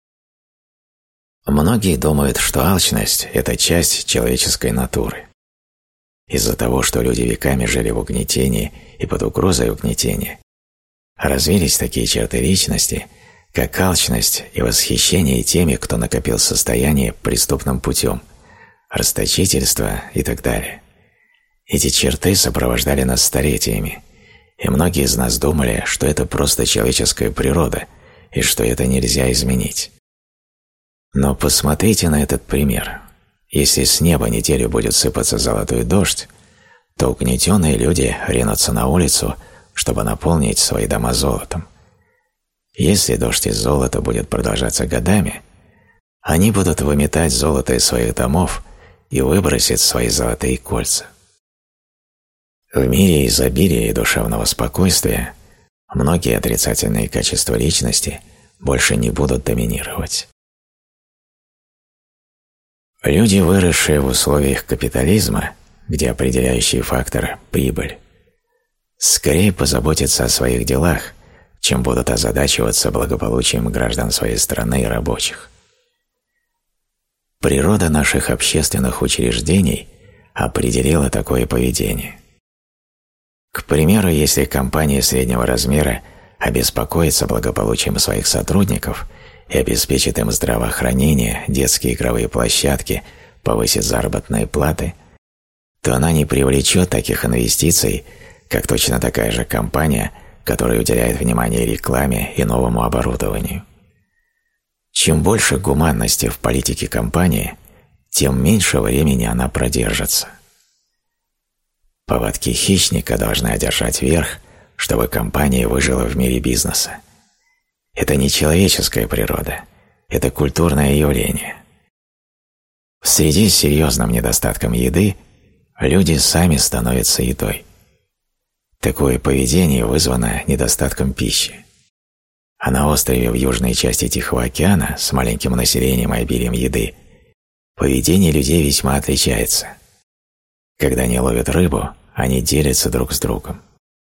Speaker 1: Многие думают, что алчность – это часть человеческой натуры. Из-за того, что люди веками жили в угнетении и под угрозой угнетения, развились такие черты личности, как алчность и восхищение теми, кто накопил состояние преступным путем, расточительство и так далее. Эти черты сопровождали нас столетиями, и многие из нас думали, что это просто человеческая природа и что это нельзя изменить. Но посмотрите на этот пример. Если с неба неделю будет сыпаться золотой дождь, то угнетенные люди ринутся на улицу, чтобы наполнить свои дома золотом. Если дождь из золота будет продолжаться годами, они будут выметать золото из своих домов и выбросить свои золотые кольца. В мире изобилия и душевного спокойствия многие отрицательные качества личности больше не будут доминировать. Люди, выросшие в условиях капитализма, где определяющий фактор – прибыль, скорее позаботятся о своих делах, чем будут озадачиваться благополучием граждан своей страны и рабочих. Природа наших общественных учреждений определила такое поведение. К примеру, если компания среднего размера обеспокоится благополучием своих сотрудников и обеспечит им здравоохранение, детские игровые площадки, повысит заработные платы, то она не привлечет таких инвестиций, как точно такая же компания, которая уделяет внимание рекламе и новому оборудованию. Чем больше гуманности в политике компании, тем меньше времени она продержится. Повадки хищника должны одержать верх, чтобы компания выжила в мире бизнеса. Это не человеческая природа, это культурное явление. В среде с серьезным недостатком еды люди сами становятся едой. Такое поведение вызвано недостатком пищи. А на острове в южной части Тихого океана с маленьким населением и обилием еды поведение людей весьма отличается. Когда они ловят рыбу, они делятся друг с другом.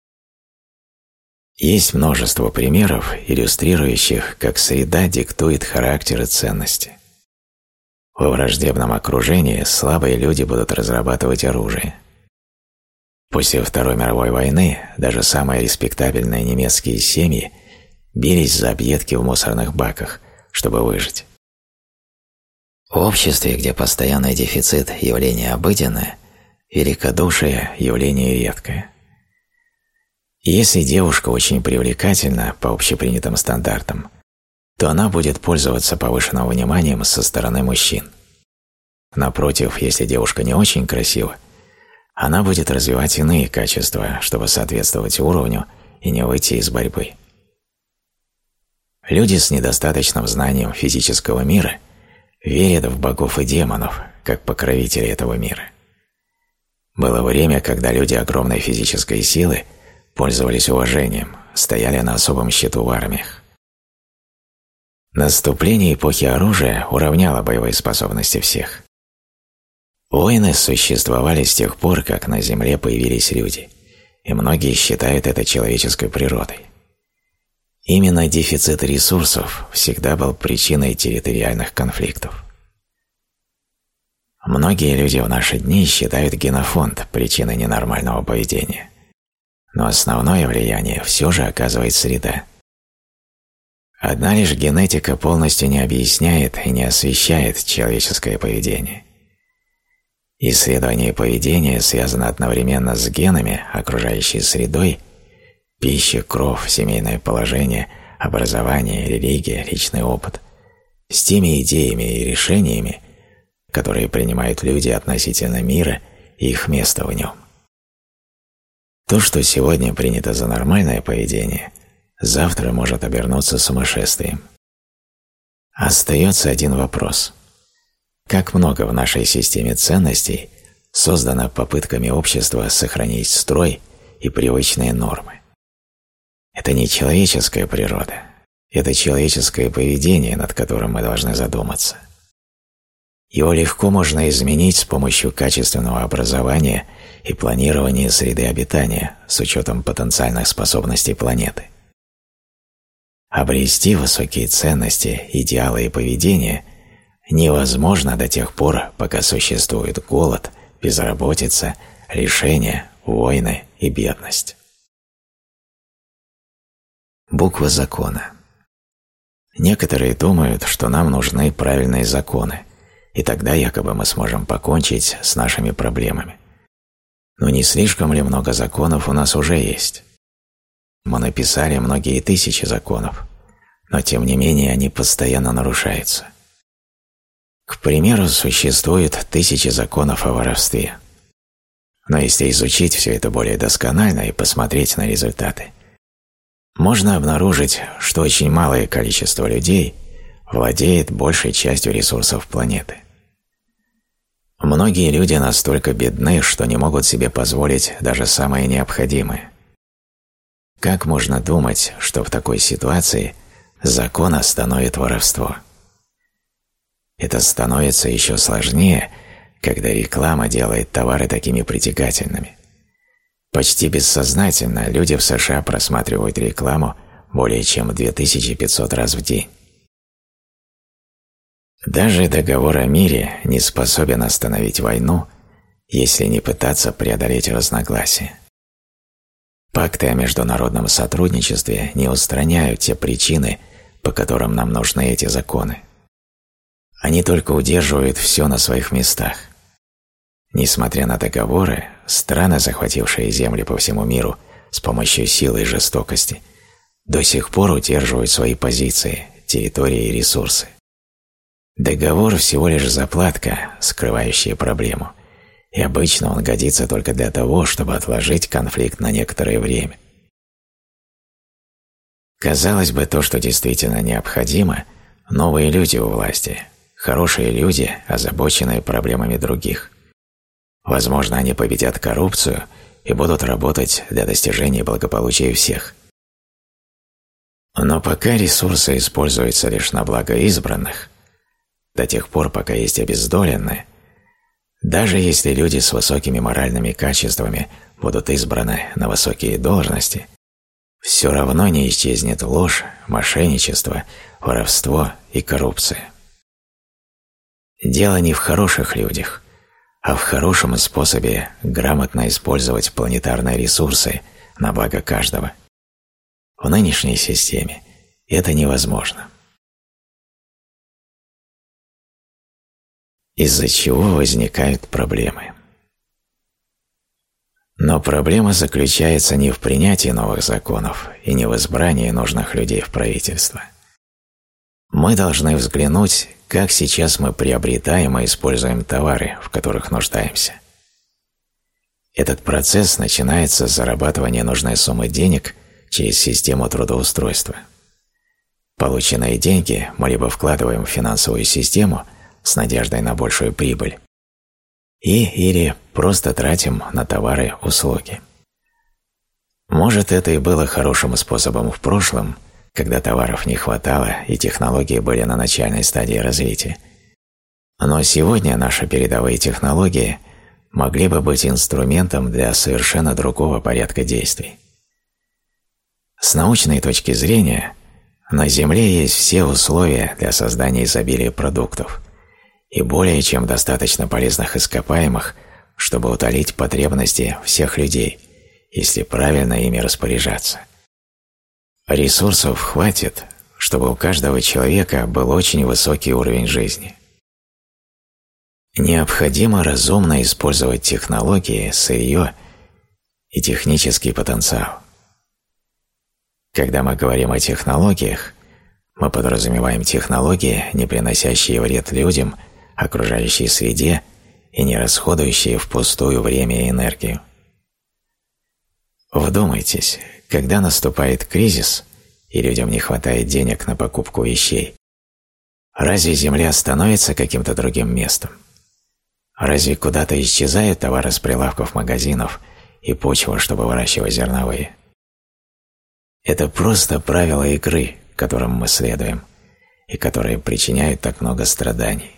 Speaker 1: Есть множество примеров, иллюстрирующих, как среда диктует характер и ценности. Во враждебном окружении слабые люди будут разрабатывать оружие. После Второй мировой войны даже самые респектабельные немецкие семьи бились за объедки в мусорных баках, чтобы выжить. В обществе, где постоянный дефицит – явление обыденное, великодушие – явление редкое. И если девушка очень привлекательна по общепринятым стандартам, то она будет пользоваться повышенным вниманием со стороны мужчин. Напротив, если девушка не очень красива, она будет развивать иные качества, чтобы соответствовать уровню и не выйти из борьбы. Люди с недостаточным знанием физического мира верят в богов и демонов, как покровителей этого мира. Было время, когда люди огромной физической силы пользовались уважением, стояли на особом счету в армиях. Наступление эпохи оружия уравняло боевые способности всех. Войны существовали с тех пор, как на Земле появились люди, и многие считают это человеческой природой. Именно дефицит ресурсов всегда был причиной территориальных конфликтов. Многие люди в наши дни считают генофонд причиной ненормального поведения, но основное влияние все же оказывает среда. Одна лишь генетика полностью не объясняет и не освещает человеческое поведение. Исследование поведения связано одновременно с генами, окружающей средой, пища, кровь, семейное положение, образование, религия, личный опыт, с теми идеями и решениями, которые принимают люди относительно мира и их места в нем. То, что сегодня принято за нормальное поведение, завтра может обернуться сумасшествием. Остается один вопрос. Как много в нашей системе ценностей создано попытками общества сохранить строй и привычные нормы? Это не человеческая природа, это человеческое поведение, над которым мы должны задуматься. Его легко можно изменить с помощью качественного образования и планирования среды обитания с учетом потенциальных способностей планеты. Обрести высокие ценности, идеалы и поведение невозможно до тех пор, пока существует голод, безработица, лишения, войны и бедность. Буква закона. Некоторые думают, что нам нужны правильные законы, и тогда якобы мы сможем покончить с нашими проблемами. Но не слишком ли много законов у нас уже есть? Мы написали многие тысячи законов, но тем не менее они постоянно нарушаются. К примеру, существует тысячи законов о воровстве. Но если изучить все это более досконально и посмотреть на результаты, можно обнаружить, что очень малое количество людей владеет большей частью ресурсов планеты. Многие люди настолько бедны, что не могут себе позволить даже самое необходимое. Как можно думать, что в такой ситуации закон остановит воровство? Это становится еще сложнее, когда реклама делает товары такими притягательными. Почти бессознательно люди в США просматривают рекламу более чем 2500 раз в день. Даже договор о мире не способен остановить войну, если не пытаться преодолеть разногласия. Пакты о международном сотрудничестве не устраняют те причины, по которым нам нужны эти законы. Они только удерживают все на своих местах. Несмотря на договоры, страны, захватившие земли по всему миру с помощью силы и жестокости, до сих пор удерживают свои позиции, территории и ресурсы. Договор всего лишь заплатка, скрывающая проблему, и обычно он годится только для того, чтобы отложить конфликт на некоторое время. Казалось бы, то, что действительно необходимо – новые люди у власти, хорошие люди, озабоченные проблемами других. Возможно, они победят коррупцию и будут работать для достижения благополучия всех. Но пока ресурсы используются лишь на благо избранных, до тех пор, пока есть обездоленные, даже если люди с высокими моральными качествами будут избраны на высокие должности, все равно не исчезнет ложь, мошенничество, воровство и коррупция. Дело не в хороших людях, а в хорошем способе грамотно использовать планетарные ресурсы на благо каждого. В нынешней системе это невозможно. Из-за чего возникают проблемы? Но проблема заключается не в принятии новых законов и не в избрании нужных людей в правительство. Мы должны взглянуть, как сейчас мы приобретаем и используем товары, в которых нуждаемся. Этот процесс начинается с зарабатывания нужной суммы денег через систему трудоустройства. Полученные деньги мы либо вкладываем в финансовую систему с надеждой на большую прибыль, или просто тратим на товары-услуги. Может, это и было хорошим способом в прошлом, когда товаров не хватало и технологии были на начальной стадии развития. Но сегодня наши передовые технологии могли бы быть инструментом для совершенно другого порядка действий. С научной точки зрения, на Земле есть все условия для создания изобилия продуктов и более чем достаточно полезных ископаемых, чтобы утолить потребности всех людей, если правильно ими распоряжаться. Ресурсов хватит, чтобы у каждого человека был очень высокий уровень жизни. Необходимо разумно использовать технологии, сырье и технический потенциал. Когда мы говорим о технологиях, мы подразумеваем технологии, не приносящие вред людям, окружающей среде и не расходующие впустую время и энергию. Вдумайтесь, когда наступает кризис и людям не хватает денег на покупку вещей, разве Земля становится каким-то другим местом? Разве куда-то исчезают товары с прилавков магазинов и почва, чтобы выращивать зерновые? Это просто правила игры, которым мы следуем, и которые причиняют так много страданий.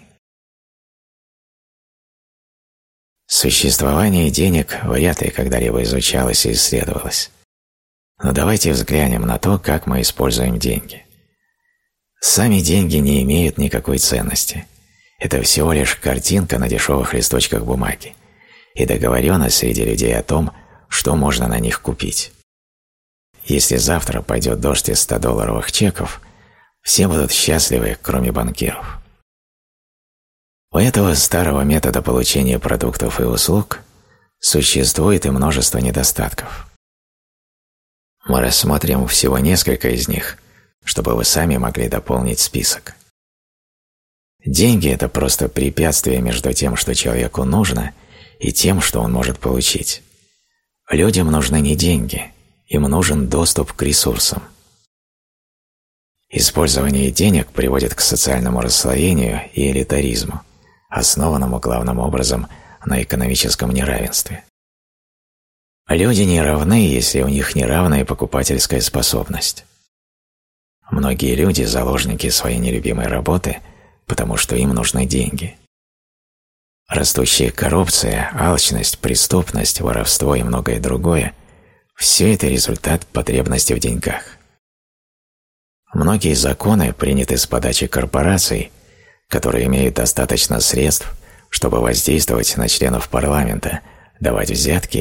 Speaker 1: Существование денег вряд ли когда-либо изучалось и исследовалось. Но давайте взглянем на то, как мы используем деньги. Сами деньги не имеют никакой ценности. Это всего лишь картинка на дешевых листочках бумаги и договоренность среди людей о том, что можно на них купить. Если завтра пойдет дождь из $100 чеков, все будут счастливы, кроме банкиров. У этого старого метода получения продуктов и услуг существует и множество недостатков. Мы рассмотрим всего несколько из них, чтобы вы сами могли дополнить список. Деньги – это просто препятствие между тем, что человеку нужно, и тем, что он может получить. Людям нужны не деньги, им нужен доступ к ресурсам. Использование денег приводит к социальному расслоению и элитаризму, основанному главным образом на экономическом неравенстве. Люди не равны, если у них неравная покупательская способность. Многие люди – заложники своей нелюбимой работы, потому что им нужны деньги. Растущая коррупция, алчность, преступность, воровство и многое другое – все это результат потребности в деньгах. Многие законы приняты с подачи корпораций, которые имеют достаточно средств, чтобы воздействовать на членов парламента, давать взятки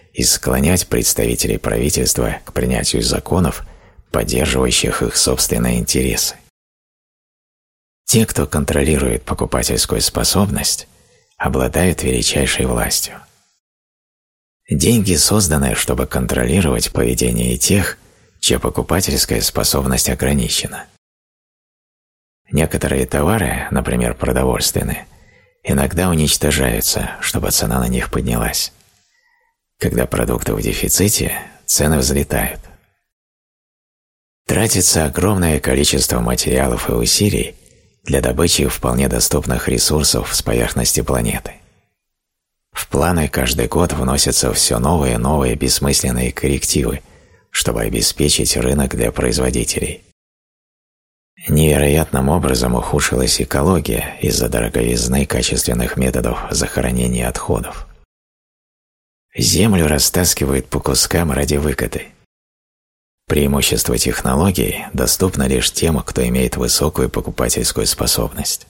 Speaker 1: и склонять представителей правительства к принятию законов, поддерживающих их собственные интересы. Те, кто контролирует покупательскую способность, обладают величайшей властью. Деньги созданы, чтобы контролировать поведение тех, чья покупательская способность ограничена. Некоторые товары, например, продовольственные, иногда уничтожаются, чтобы цена на них поднялась. Когда продукты в дефиците, цены взлетают. Тратится огромное количество материалов и усилий для добычи вполне доступных ресурсов с поверхности планеты. В планы каждый год вносятся все новые и новые бессмысленные коррективы, чтобы обеспечить рынок для производителей. Невероятным образом ухудшилась экология из-за дороговизны качественных методов захоронения отходов. Землю растаскивают по кускам ради выгоды. Преимущество технологий доступно лишь тем, кто имеет высокую покупательскую способность.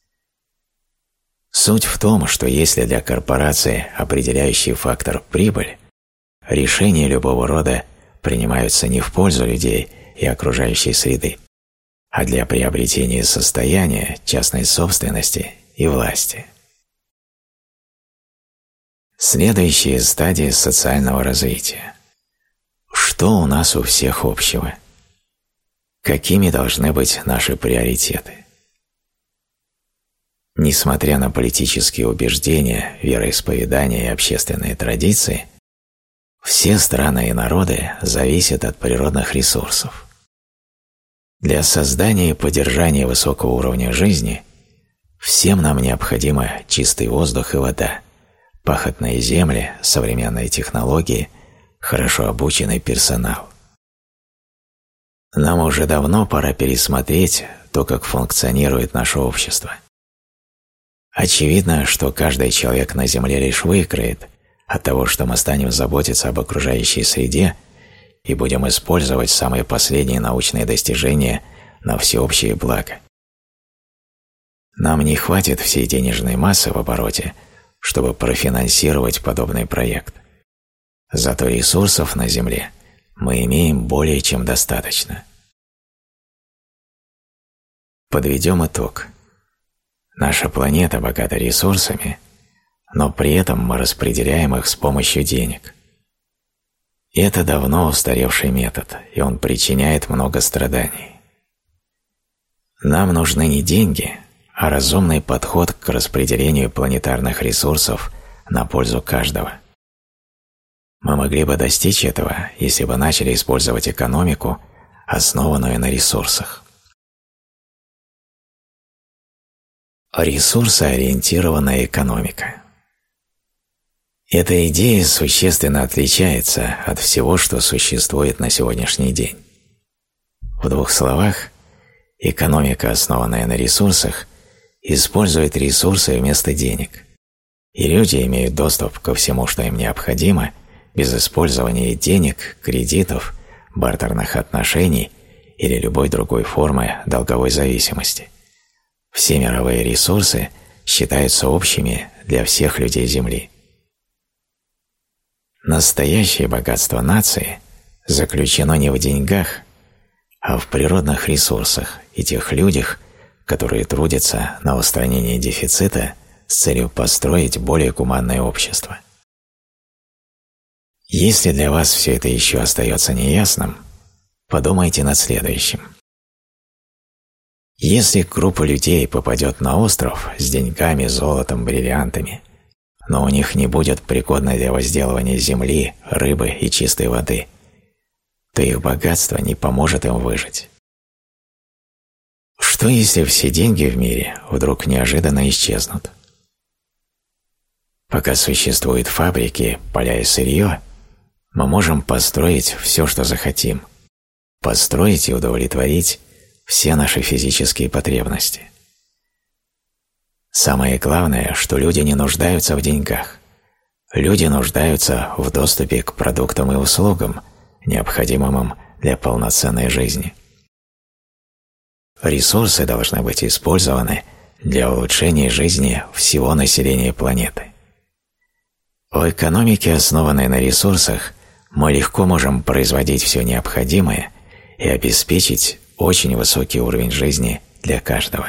Speaker 1: Суть в том, что если для корпорации определяющий фактор прибыль, решения любого рода принимаются не в пользу людей и окружающей среды, а для приобретения состояния, частной собственности и власти. Следующая стадия социального развития. Что у нас у всех общего? Какими должны быть наши приоритеты? Несмотря на политические убеждения, вероисповедания и общественные традиции, все страны и народы зависят от природных ресурсов. Для создания и поддержания высокого уровня жизни всем нам необходимо чистый воздух и вода, пахотные земли, современные технологии, хорошо обученный персонал. Нам уже давно пора пересмотреть то, как функционирует наше общество. Очевидно, что каждый человек на Земле лишь выиграет от того, что мы станем заботиться об окружающей среде и будем использовать самые последние научные достижения на всеобщее благо. Нам не хватит всей денежной массы в обороте, чтобы профинансировать подобный проект. Зато ресурсов на Земле мы имеем более чем достаточно. Подведем итог. Наша планета богата ресурсами, но при этом мы распределяем их с помощью денег. Это давно устаревший метод, и он причиняет много страданий. Нам нужны не деньги, а разумный подход к распределению планетарных ресурсов на пользу каждого. Мы могли бы достичь этого, если бы начали использовать экономику, основанную на ресурсах. Ресурсоориентированная экономика. Эта идея существенно отличается от всего, что существует на сегодняшний день. В двух словах, экономика, основанная на ресурсах, использует ресурсы вместо денег, и люди имеют доступ ко всему, что им необходимо, без использования денег, кредитов, бартерных отношений или любой другой формы долговой зависимости. Все мировые ресурсы считаются общими для всех людей Земли. Настоящее богатство нации заключено не в деньгах, а в природных ресурсах и тех людях, которые трудятся на устранении дефицита с целью построить более гуманное общество. Если для вас все это еще остается неясным, подумайте над следующим. Если группа людей попадет на остров с деньгами, золотом, бриллиантами, но у них не будет пригодной для возделывания земли, рыбы и чистой воды, то их богатство не поможет им выжить. Что если все деньги в мире вдруг неожиданно исчезнут? Пока существуют фабрики, поля и сырье, мы можем построить все, что захотим, построить и удовлетворить все наши физические потребности. Самое главное, что люди не нуждаются в деньгах. Люди нуждаются в доступе к продуктам и услугам, необходимым им для полноценной жизни. Ресурсы должны быть использованы для улучшения жизни всего населения планеты. В экономике, основанной на ресурсах, мы легко можем производить все необходимое и обеспечить очень высокий уровень жизни для каждого.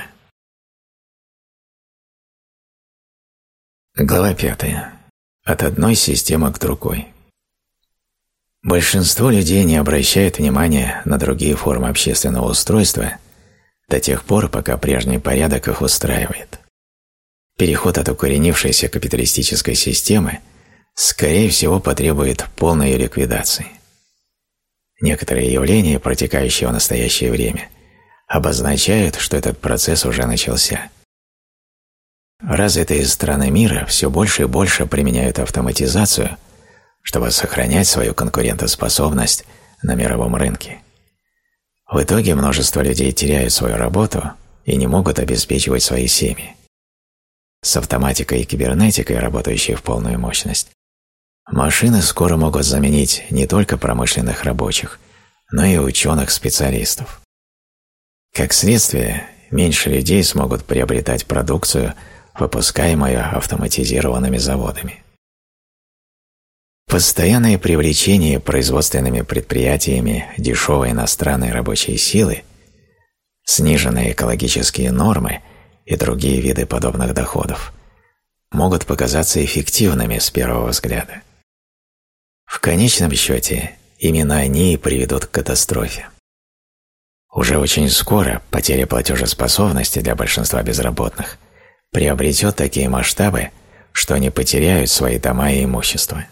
Speaker 1: Глава 5. От одной системы к другой. Большинство людей не обращают внимания на другие формы общественного устройства до тех пор, пока прежний порядок их устраивает. Переход от укоренившейся капиталистической системы скорее всего потребует полной ее ликвидации. Некоторые явления, протекающие в настоящее время, обозначают, что этот процесс уже начался. Развитые страны мира все больше и больше применяют автоматизацию, чтобы сохранять свою конкурентоспособность на мировом рынке. В итоге множество людей теряют свою работу и не могут обеспечивать свои семьи. С автоматикой и кибернетикой, работающей в полную мощность, машины скоро могут заменить не только промышленных рабочих, но и ученых-специалистов. Как следствие, меньше людей смогут приобретать продукцию, выпускаемую автоматизированными заводами. Постоянное привлечение производственными предприятиями дешевой иностранной рабочей силы, сниженные экологические нормы и другие виды подобных доходов могут показаться эффективными с первого взгляда. В конечном счете, именно они и приведут к катастрофе. Уже очень скоро потеря платежеспособности для большинства безработных приобретет такие масштабы, что они потеряют свои дома и имущество.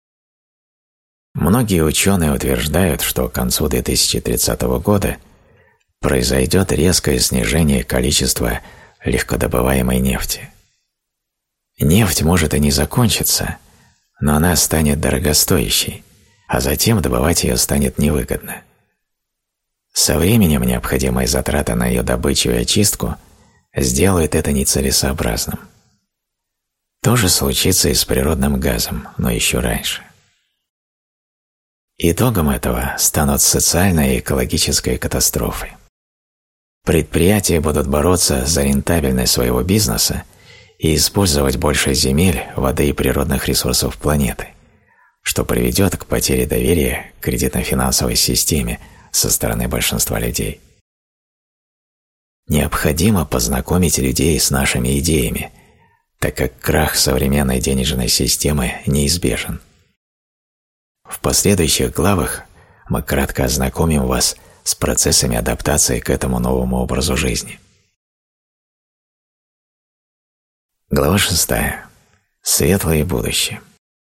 Speaker 1: Многие ученые утверждают, что к концу 2030 года произойдет резкое снижение количества легкодобываемой нефти. Нефть может и не закончиться, но она станет дорогостоящей, а затем добывать ее станет невыгодно. Со временем необходимые затраты на ее добычу и очистку сделают это нецелесообразным. То же случится и с природным газом, но еще раньше. Итогом этого станут социальная и экологическая катастрофы. Предприятия будут бороться за рентабельность своего бизнеса и использовать больше земель, воды и природных ресурсов планеты, что приведет к потере доверия к кредитно-финансовой системе со стороны большинства людей. Необходимо познакомить людей с нашими идеями, так как крах современной денежной системы неизбежен. В последующих главах мы кратко ознакомим вас с процессами адаптации к этому новому образу жизни. Глава 6. Светлое будущее.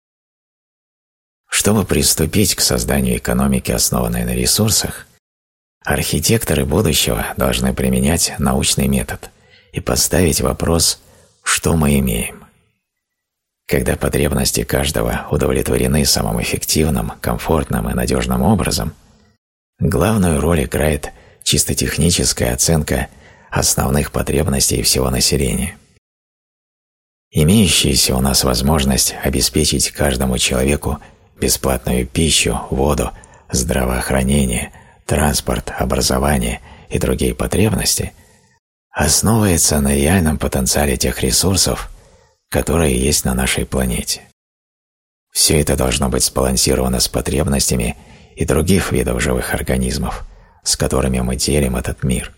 Speaker 1: Чтобы приступить к созданию экономики, основанной на ресурсах, архитекторы будущего должны применять научный метод и поставить вопрос, что мы имеем. Когда потребности каждого удовлетворены самым эффективным, комфортным и надежным образом, главную роль играет чисто техническая оценка основных потребностей всего населения. Имеющаяся у нас возможность обеспечить каждому человеку бесплатную пищу, воду, здравоохранение, транспорт, образование и другие потребности основывается на реальном потенциале тех ресурсов, которые есть на нашей планете. Все это должно быть сбалансировано с потребностями и других видов живых организмов, с которыми мы делим этот мир.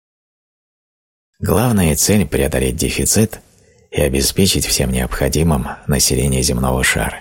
Speaker 1: Главная цель – преодолеть дефицит и обеспечить всем необходимым население земного шара.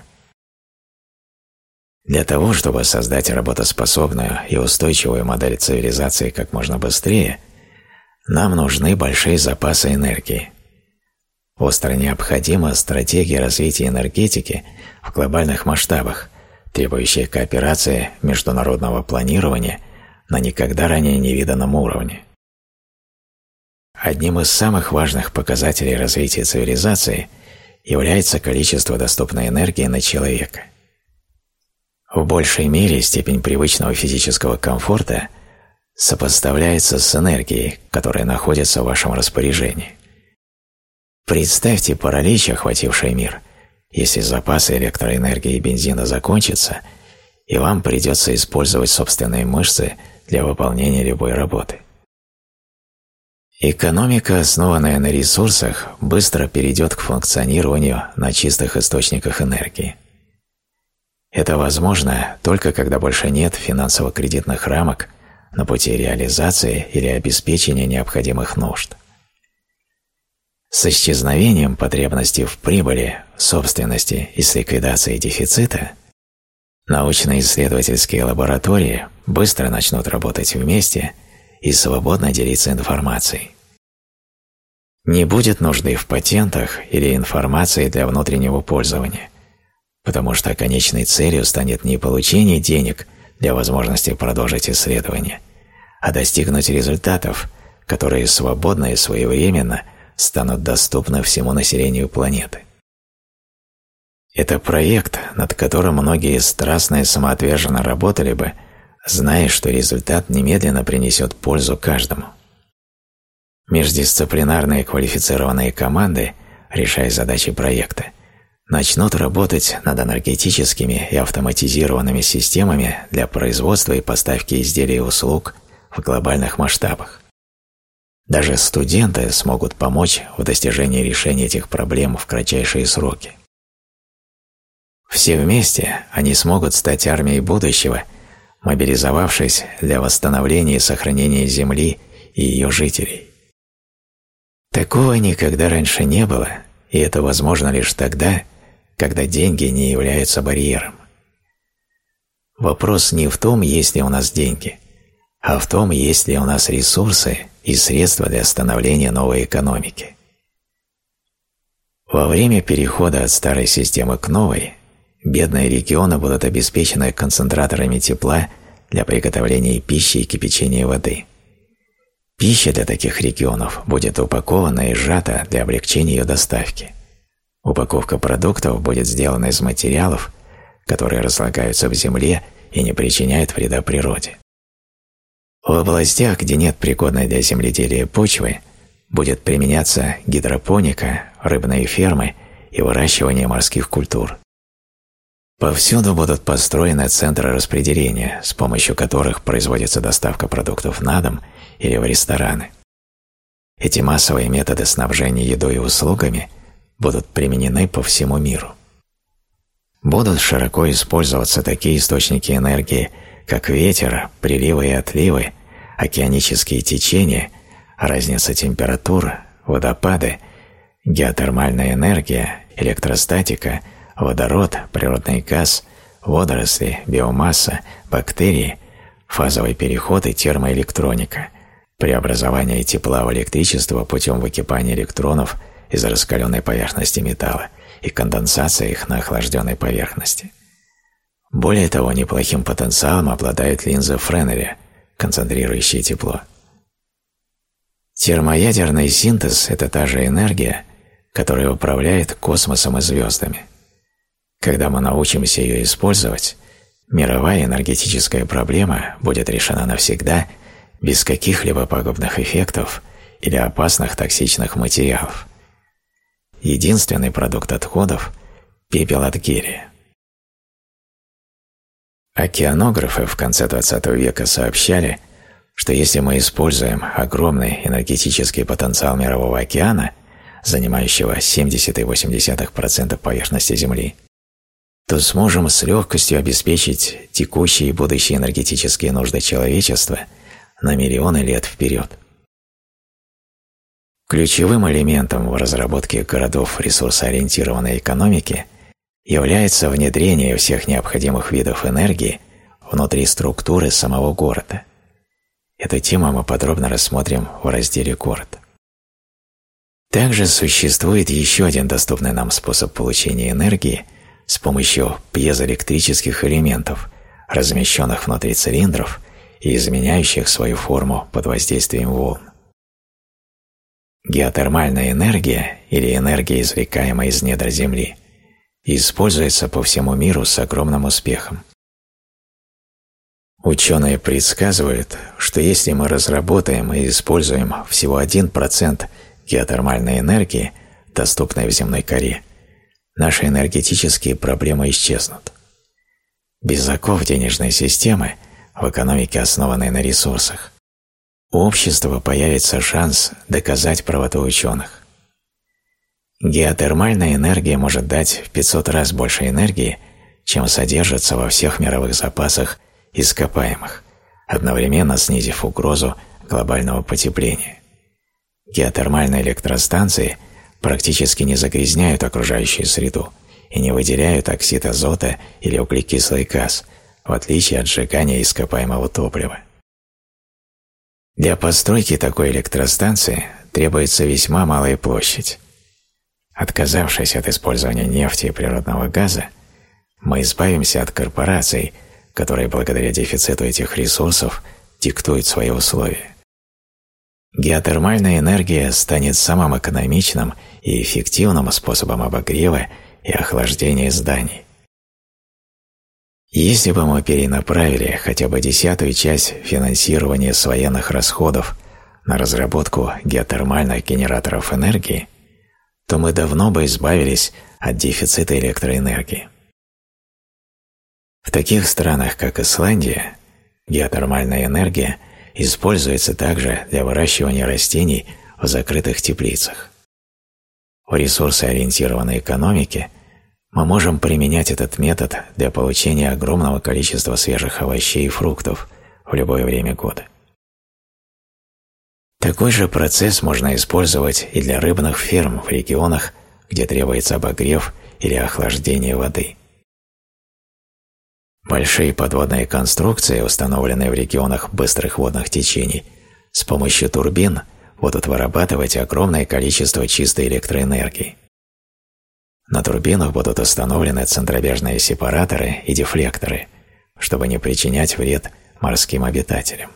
Speaker 1: Для того, чтобы создать работоспособную и устойчивую модель цивилизации как можно быстрее, нам нужны большие запасы энергии. Остро необходима стратегия развития энергетики в глобальных масштабах, требующая кооперации международного планирования на никогда ранее невиданном уровне. Одним из самых важных показателей развития цивилизации является количество доступной энергии на человека. В большей мере степень привычного физического комфорта сопоставляется с энергией, которая находится в вашем распоряжении. Представьте паралич, охвативший мир, если запасы электроэнергии и бензина закончатся, и вам придется использовать собственные мышцы для выполнения любой работы. Экономика, основанная на ресурсах, быстро перейдет к функционированию на чистых источниках энергии. Это возможно только когда больше нет финансово-кредитных рамок на пути реализации или обеспечения необходимых нужд. С исчезновением потребности в прибыли, собственности и с ликвидацией дефицита научно-исследовательские лаборатории быстро начнут работать вместе и свободно делиться информацией. Не будет нужды в патентах или информации для внутреннего пользования, потому что конечной целью станет не получение денег для возможности продолжить исследования, а достигнуть результатов, которые свободно и своевременно станут доступны всему населению планеты. Это проект, над которым многие страстно и самоотверженно работали бы, зная, что результат немедленно принесет пользу каждому. Междисциплинарные квалифицированные команды, решая задачи проекта, начнут работать над энергетическими и автоматизированными системами для производства и поставки изделий и услуг в глобальных масштабах. Даже студенты смогут помочь в достижении решения этих проблем в кратчайшие сроки. Все вместе они смогут стать армией будущего, мобилизовавшись для восстановления и сохранения Земли и ее жителей. Такого никогда раньше не было, и это возможно лишь тогда, когда деньги не являются барьером. Вопрос не в том, есть ли у нас деньги, а в том, есть ли у нас ресурсы и средства для становления новой экономики. Во время перехода от старой системы к новой, бедные регионы будут обеспечены концентраторами тепла для приготовления пищи и кипячения воды. Пища для таких регионов будет упакована и сжата для облегчения ее доставки. Упаковка продуктов будет сделана из материалов, которые разлагаются в земле и не причиняют вреда природе. В областях, где нет пригодной для земледелия почвы, будет применяться гидропоника, рыбные фермы и выращивание морских культур. Повсюду будут построены центры распределения, с помощью которых производится доставка продуктов на дом или в рестораны. Эти массовые методы снабжения едой и услугами будут применены по всему миру. Будут широко использоваться такие источники энергии, как ветер, приливы и отливы, океанические течения, разница температур, водопады, геотермальная энергия, электростатика, водород, природный газ, водоросли, биомасса, бактерии, фазовый переход и термоэлектроника, преобразование тепла в электричество путем выкипания электронов из раскаленной поверхности металла и конденсация их на охлажденной поверхности. Более того, неплохим потенциалом обладают линзы Френеля, концентрирующие тепло. Термоядерный синтез – это та же энергия, которая управляет космосом и звездами. Когда мы научимся ее использовать, мировая энергетическая проблема будет решена навсегда без каких-либо пагубных эффектов или опасных токсичных материалов. Единственный продукт отходов – пепел от гелия. Океанографы в конце XX века сообщали, что если мы используем огромный энергетический потенциал Мирового океана, занимающего 70,8% поверхности Земли, то сможем с легкостью обеспечить текущие и будущие энергетические нужды человечества на миллионы лет вперед. Ключевым элементом в разработке городов ресурсоориентированной экономики является внедрение всех необходимых видов энергии внутри структуры самого города. Эту тему мы подробно рассмотрим в разделе «Город». Также существует еще один доступный нам способ получения энергии с помощью пьезоэлектрических элементов, размещенных внутри цилиндров и изменяющих свою форму под воздействием волн. Геотермальная энергия или энергия, извлекаемая из недр Земли, используется по всему миру с огромным успехом. Ученые предсказывают, что если мы разработаем и используем всего 1% геотермальной энергии, доступной в земной коре, наши энергетические проблемы исчезнут. Без оков денежной системы, в экономике, основанной на ресурсах, у общества появится шанс доказать правоту ученых. Геотермальная энергия может дать в 500 раз больше энергии, чем содержится во всех мировых запасах ископаемых, одновременно снизив угрозу глобального потепления. Геотермальные электростанции практически не загрязняют окружающую среду и не выделяют оксид азота или углекислый газ, в отличие от сжигания ископаемого топлива. Для постройки такой электростанции требуется весьма малая площадь. Отказавшись от использования нефти и природного газа, мы избавимся от корпораций, которые благодаря дефициту этих ресурсов диктуют свои условия. Геотермальная энергия станет самым экономичным и эффективным способом обогрева и охлаждения зданий. Если бы мы перенаправили хотя бы 10-ю часть финансирования с военных расходов на разработку геотермальных генераторов энергии, то мы давно бы избавились от дефицита электроэнергии. В таких странах, как Исландия, геотермальная энергия используется также для выращивания растений в закрытых теплицах. В ресурсоориентированной экономике мы можем применять этот метод для получения огромного количества свежих овощей и фруктов в любое время года. Такой же процесс можно использовать и для рыбных ферм в регионах, где требуется обогрев или охлаждение воды. Большие подводные конструкции, установленные в регионах быстрых водных течений, с помощью турбин будут вырабатывать огромное количество чистой электроэнергии. На турбинах будут установлены центробежные сепараторы и дефлекторы, чтобы не причинять вред морским обитателям.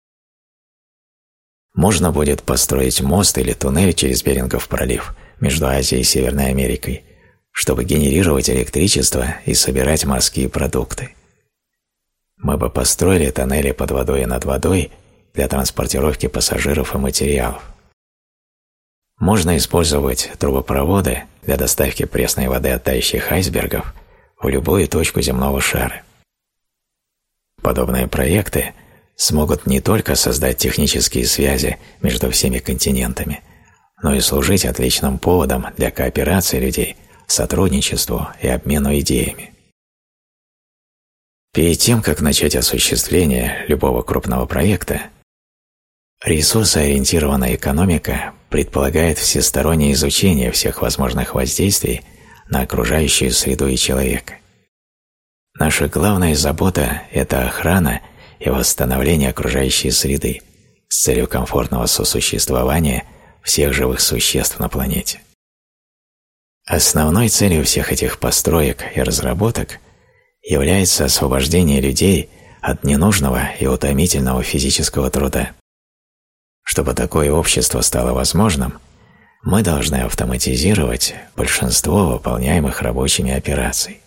Speaker 1: Можно будет построить мост или туннель через Берингов пролив между Азией и Северной Америкой, чтобы генерировать электричество и собирать морские продукты. Мы бы построили тоннели под водой и над водой для транспортировки пассажиров и материалов. Можно использовать трубопроводы для доставки пресной воды от тающих айсбергов в любую точку земного шара. Подобные проекты смогут не только создать технические связи между всеми континентами, но и служить отличным поводом для кооперации людей, сотрудничеству и обмену идеями. Перед тем, как начать осуществление любого крупного проекта, ресурсоориентированная экономика предполагает всестороннее изучение всех возможных воздействий на окружающую среду и человека. Наша главная забота – это охрана и восстановление окружающей среды с целью комфортного сосуществования всех живых существ на планете. Основной целью всех этих построек и разработок является освобождение людей от ненужного и утомительного физического труда. Чтобы такое общество стало возможным, мы должны автоматизировать большинство выполняемых рабочими операций.